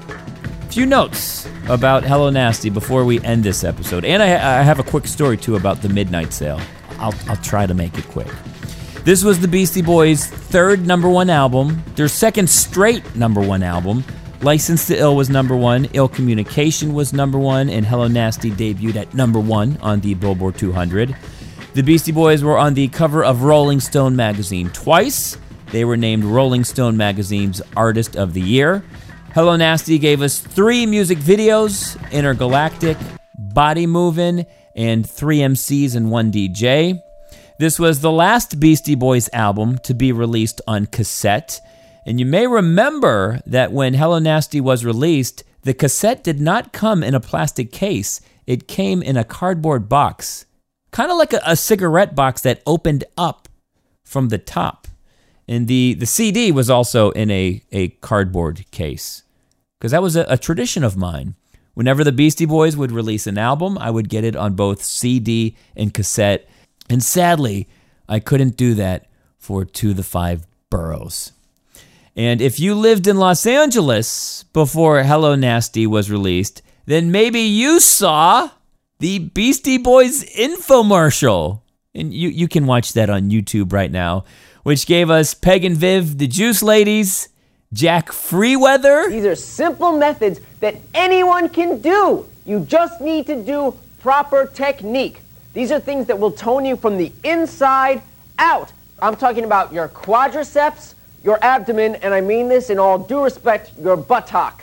[SPEAKER 5] A few notes about Hello Nasty before we end this episode. And I, I have a quick story, too, about the Midnight Sale. I'll, I'll try to make it quick. This was the Beastie Boys' third number one album, their second straight number one album. License to Ill was number one, Ill Communication was number one, and Hello Nasty debuted at number one on the Billboard two hundred. The Beastie Boys were on the cover of Rolling Stone magazine twice. They were named Rolling Stone magazine's Artist of the Year. Hello Nasty gave us three music videos, Intergalactic, Body Movin', and three M Cs and one D J. This was the last Beastie Boys album to be released on cassette. And you may remember that when Hello Nasty was released, the cassette did not come in a plastic case. It came in a cardboard box. Kind of like a, a cigarette box that opened up from the top. And the, the C D was also in a, a cardboard case. Because that was a, a tradition of mine. Whenever the Beastie Boys would release an album, I would get it on both C D and cassette. And sadly, I couldn't do that for To the Five Boroughs. And if you lived in Los Angeles before Hello Nasty was released, then maybe you saw the Beastie Boys infomercial. And you, you can watch that on YouTube right now, which gave us Peg and Viv, the Juice Ladies, Jack Freeweather.
[SPEAKER 11] These are simple methods that anyone can do. You just need to do proper technique. These are things that will tone you from the inside out. I'm talking about your quadriceps, your abdomen, and I mean this in all due respect, your buttock.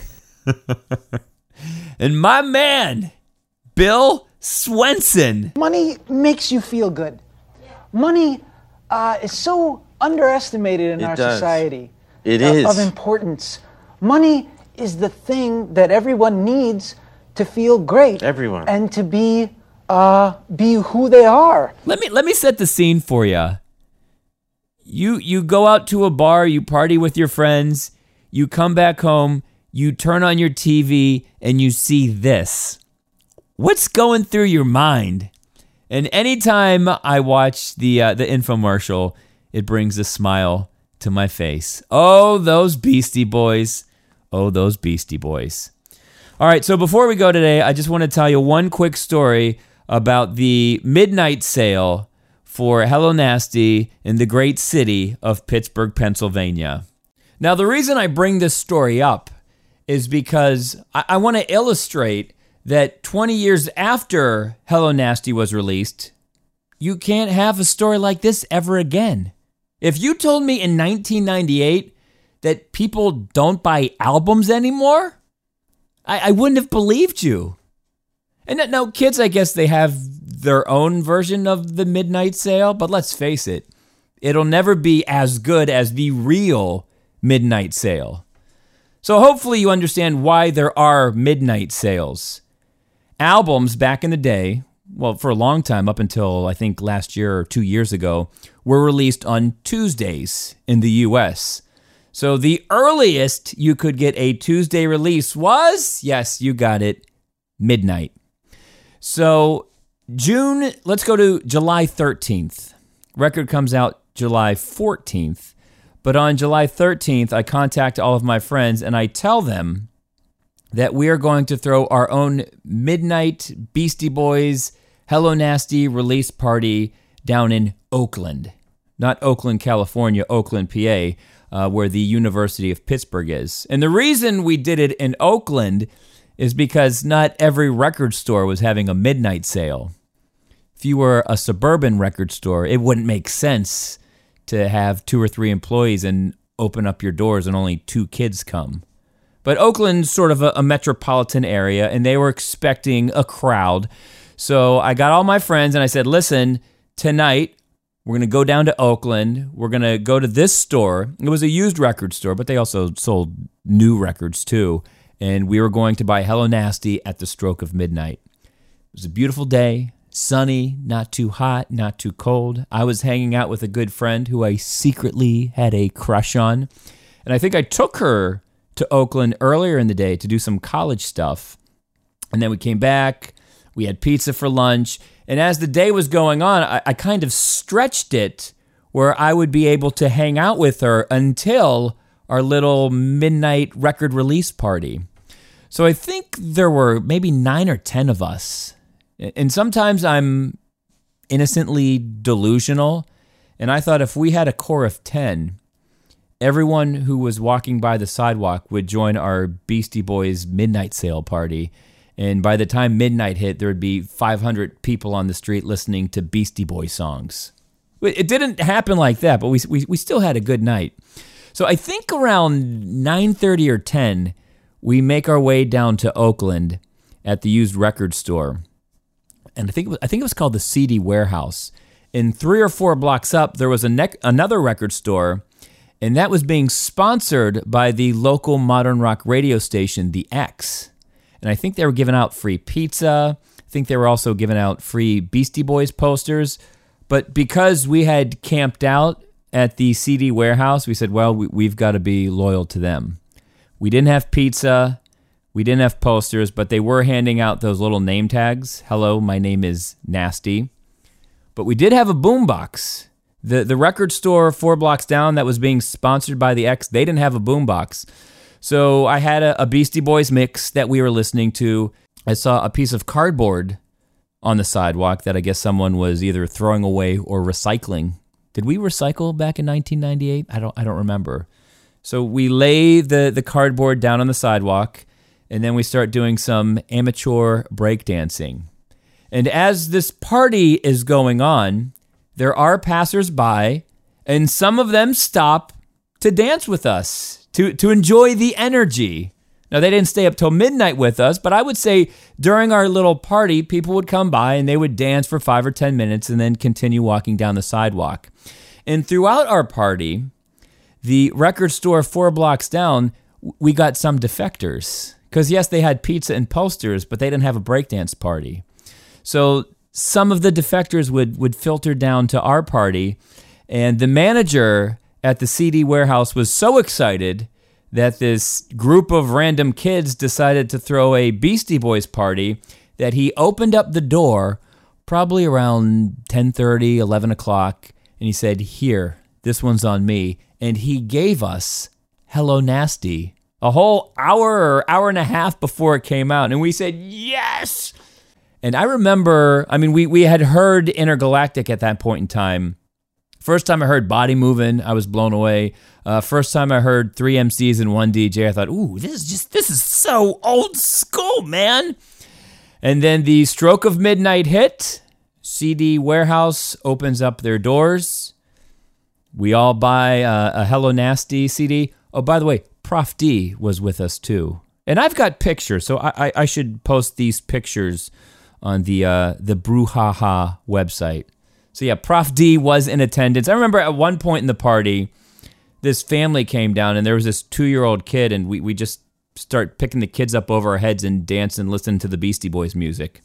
[SPEAKER 5] And my man, Bill Swenson.
[SPEAKER 12] Money makes you feel good. Money uh, is so underestimated in
[SPEAKER 13] It
[SPEAKER 12] our
[SPEAKER 13] does.
[SPEAKER 12] society.
[SPEAKER 13] It
[SPEAKER 12] of,
[SPEAKER 13] is.
[SPEAKER 12] Of importance. Money is the thing that everyone needs to feel great.
[SPEAKER 13] Everyone.
[SPEAKER 12] And to be uh, be who they are.
[SPEAKER 5] Let me let me set the scene for you. You you go out to a bar, you party with your friends, you come back home, you turn on your T V, and you see this. What's going through your mind? And anytime I watch the uh, the infomercial, it brings a smile to my face. Oh, those Beastie Boys. Oh, those Beastie Boys. All right, so before we go today, I just want to tell you one quick story about the midnight sale for Hello Nasty in the great city of Pittsburgh, Pennsylvania. Now, the reason I bring this story up is because I, I want to illustrate that twenty years after Hello Nasty was released, you can't have a story like this ever again. If you told me in nineteen ninety-eight that people don't buy albums anymore, I, I wouldn't have believed you. And now kids, I guess they have their own version of the midnight sale, but let's face it, it'll never be as good as the real midnight sale. So hopefully you understand why there are midnight sales. Albums back in the day well, for a long time, up until I think last year or two years ago, were released on Tuesdays in the U S. So the earliest you could get a Tuesday release was, yes, you got it, midnight. So June, let's go to July thirteenth. Record comes out July fourteenth. But on July thirteenth, I contact all of my friends and I tell them that we are going to throw our own midnight Beastie Boys Hello Nasty release party down in Oakland. Not Oakland, California, Oakland, P A, uh, where the University of Pittsburgh is. And the reason we did it in Oakland is because not every record store was having a midnight sale. If you were a suburban record store, it wouldn't make sense to have two or three employees and open up your doors and only two kids come. But Oakland's sort of a, a metropolitan area, and they were expecting a crowd. So I got all my friends, and I said, listen, tonight we're going to go down to Oakland. We're going to go to this store. It was a used record store, but they also sold new records too. And we were going to buy Hello Nasty at the stroke of midnight. It was a beautiful day. Sunny, not too hot, not too cold. I was hanging out with a good friend who I secretly had a crush on. And I think I took her to Oakland earlier in the day to do some college stuff. And then we came back. We had pizza for lunch. And as the day was going on, I, I kind of stretched it where I would be able to hang out with her until our little midnight record release party. So I think there were maybe nine or ten of us. And sometimes I'm innocently delusional, and I thought if we had a core of ten, everyone who was walking by the sidewalk would join our Beastie Boys midnight sale party, and by the time midnight hit, there would be five hundred people on the street listening to Beastie Boys songs. It didn't happen like that, but we we, we still had a good night. So I think around nine thirty or ten, we make our way down to Oakland at the used record store. And I think it was, I think it was called the C D Warehouse. And three or four blocks up, there was a ne- another record store, and that was being sponsored by the local modern rock radio station, The X. And I think they were giving out free pizza. I think they were also giving out free Beastie Boys posters. But because we had camped out at the C D Warehouse, we said, well, we, we've got to be loyal to them. We didn't have pizza. We didn't have posters, but they were handing out those little name tags. Hello, my name is Nasty. But we did have a boombox. The the record store four blocks down that was being sponsored by the X, they didn't have a boombox. So I had a, a Beastie Boys mix that we were listening to. I saw a piece of cardboard on the sidewalk that I guess someone was either throwing away or recycling. Did we recycle back in nineteen ninety-eight? I don't I don't remember. So we lay the, the cardboard down on the sidewalk, and then we start doing some amateur breakdancing. And as this party is going on, there are passersby, and some of them stop to dance with us, to, to enjoy the energy. Now, they didn't stay up till midnight with us, but I would say during our little party, people would come by and they would dance for five or ten minutes and then continue walking down the sidewalk. And throughout our party, the record store four blocks down, we got some defectors. Because, yes, they had pizza and posters, but they didn't have a breakdance party. So some of the defectors would, would filter down to our party, and the manager at the C D Warehouse was so excited that this group of random kids decided to throw a Beastie Boys party that he opened up the door probably around ten thirty, eleven o'clock, and he said, here, this one's on me. And he gave us Hello Nasty a whole hour or hour and a half before it came out. And we said, yes! And I remember, I mean, we, we had heard Intergalactic at that point in time. First time I heard Body Movin', I was blown away. Uh, first time I heard three M Cs and one D J, I thought, ooh, this is just, this is so old school, man. And then the stroke of midnight hit. C D Warehouse opens up their doors. We all buy uh, a Hello Nasty C D. Oh, by the way, Prof D was with us too. And I've got pictures, so I, I, I should post these pictures on the uh, the Brouhaha website. So yeah, Prof D was in attendance. I remember at one point in the party, this family came down and there was this two-year-old kid, and we, we just start picking the kids up over our heads and dance and listen to the Beastie Boys music.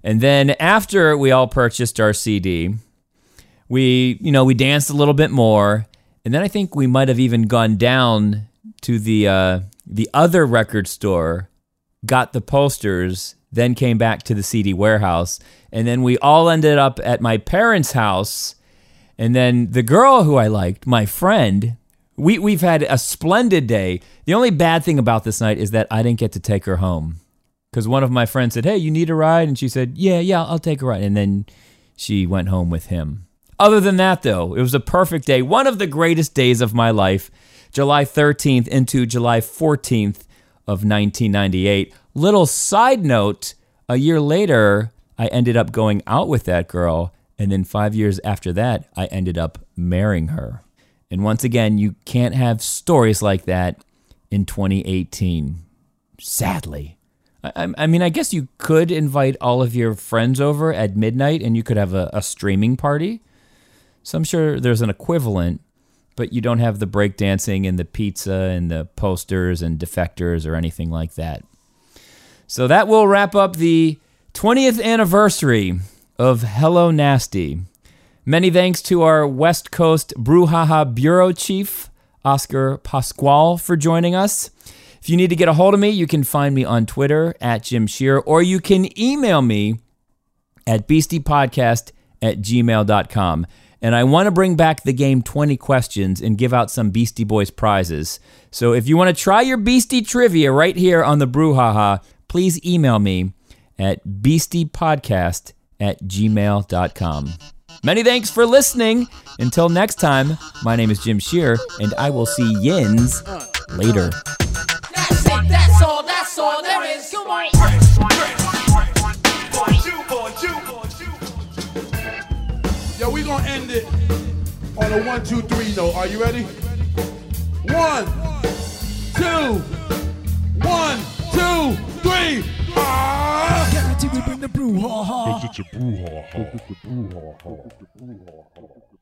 [SPEAKER 5] And then after we all purchased our C D, we, you know, we danced a little bit more. And then I think we might have even gone down to the uh, the other record store, got the posters, then came back to the C D warehouse. And then we all ended up at my parents' house. And then the girl who I liked, my friend, we, we've had a splendid day. The only bad thing about this night is that I didn't get to take her home. Because one of my friends said, hey, you need a ride? And she said, yeah, yeah, I'll take a ride. And then she went home with him. Other than that, though, it was a perfect day. One of the greatest days of my life, July thirteenth into July fourteenth of nineteen ninety-eight. Little side note, a year later, I ended up going out with that girl. And then five years after that, I ended up marrying her. And once again, you can't have stories like that in twenty eighteen. Sadly. I, I mean, I guess you could invite all of your friends over at midnight and you could have a, a streaming party. So I'm sure there's an equivalent, but you don't have the breakdancing and the pizza and the posters and defectors or anything like that. So that will wrap up the twentieth anniversary of Hello Nasty. Many thanks to our West Coast Brouhaha Bureau Chief, Oscar Pasquale, for joining us. If you need to get a hold of me, you can find me on Twitter at Jim Shear, or you can email me at beastiepodcast at gmail dot com. And I want to bring back the game twenty questions and give out some Beastie Boys prizes. So if you want to try your Beastie trivia right here on the Brouhaha, please email me at beastiepodcast at gmail dot com. Many thanks for listening. Until next time, my name is Jim Shear, and I will see yins later.
[SPEAKER 3] That's it, that's all, that's all there is. Come on.
[SPEAKER 13] Yo, we gonna end it on a one, two, three note. Are you ready? One, two, one, two, three. Ah! Guarantee we bring the brouhaha.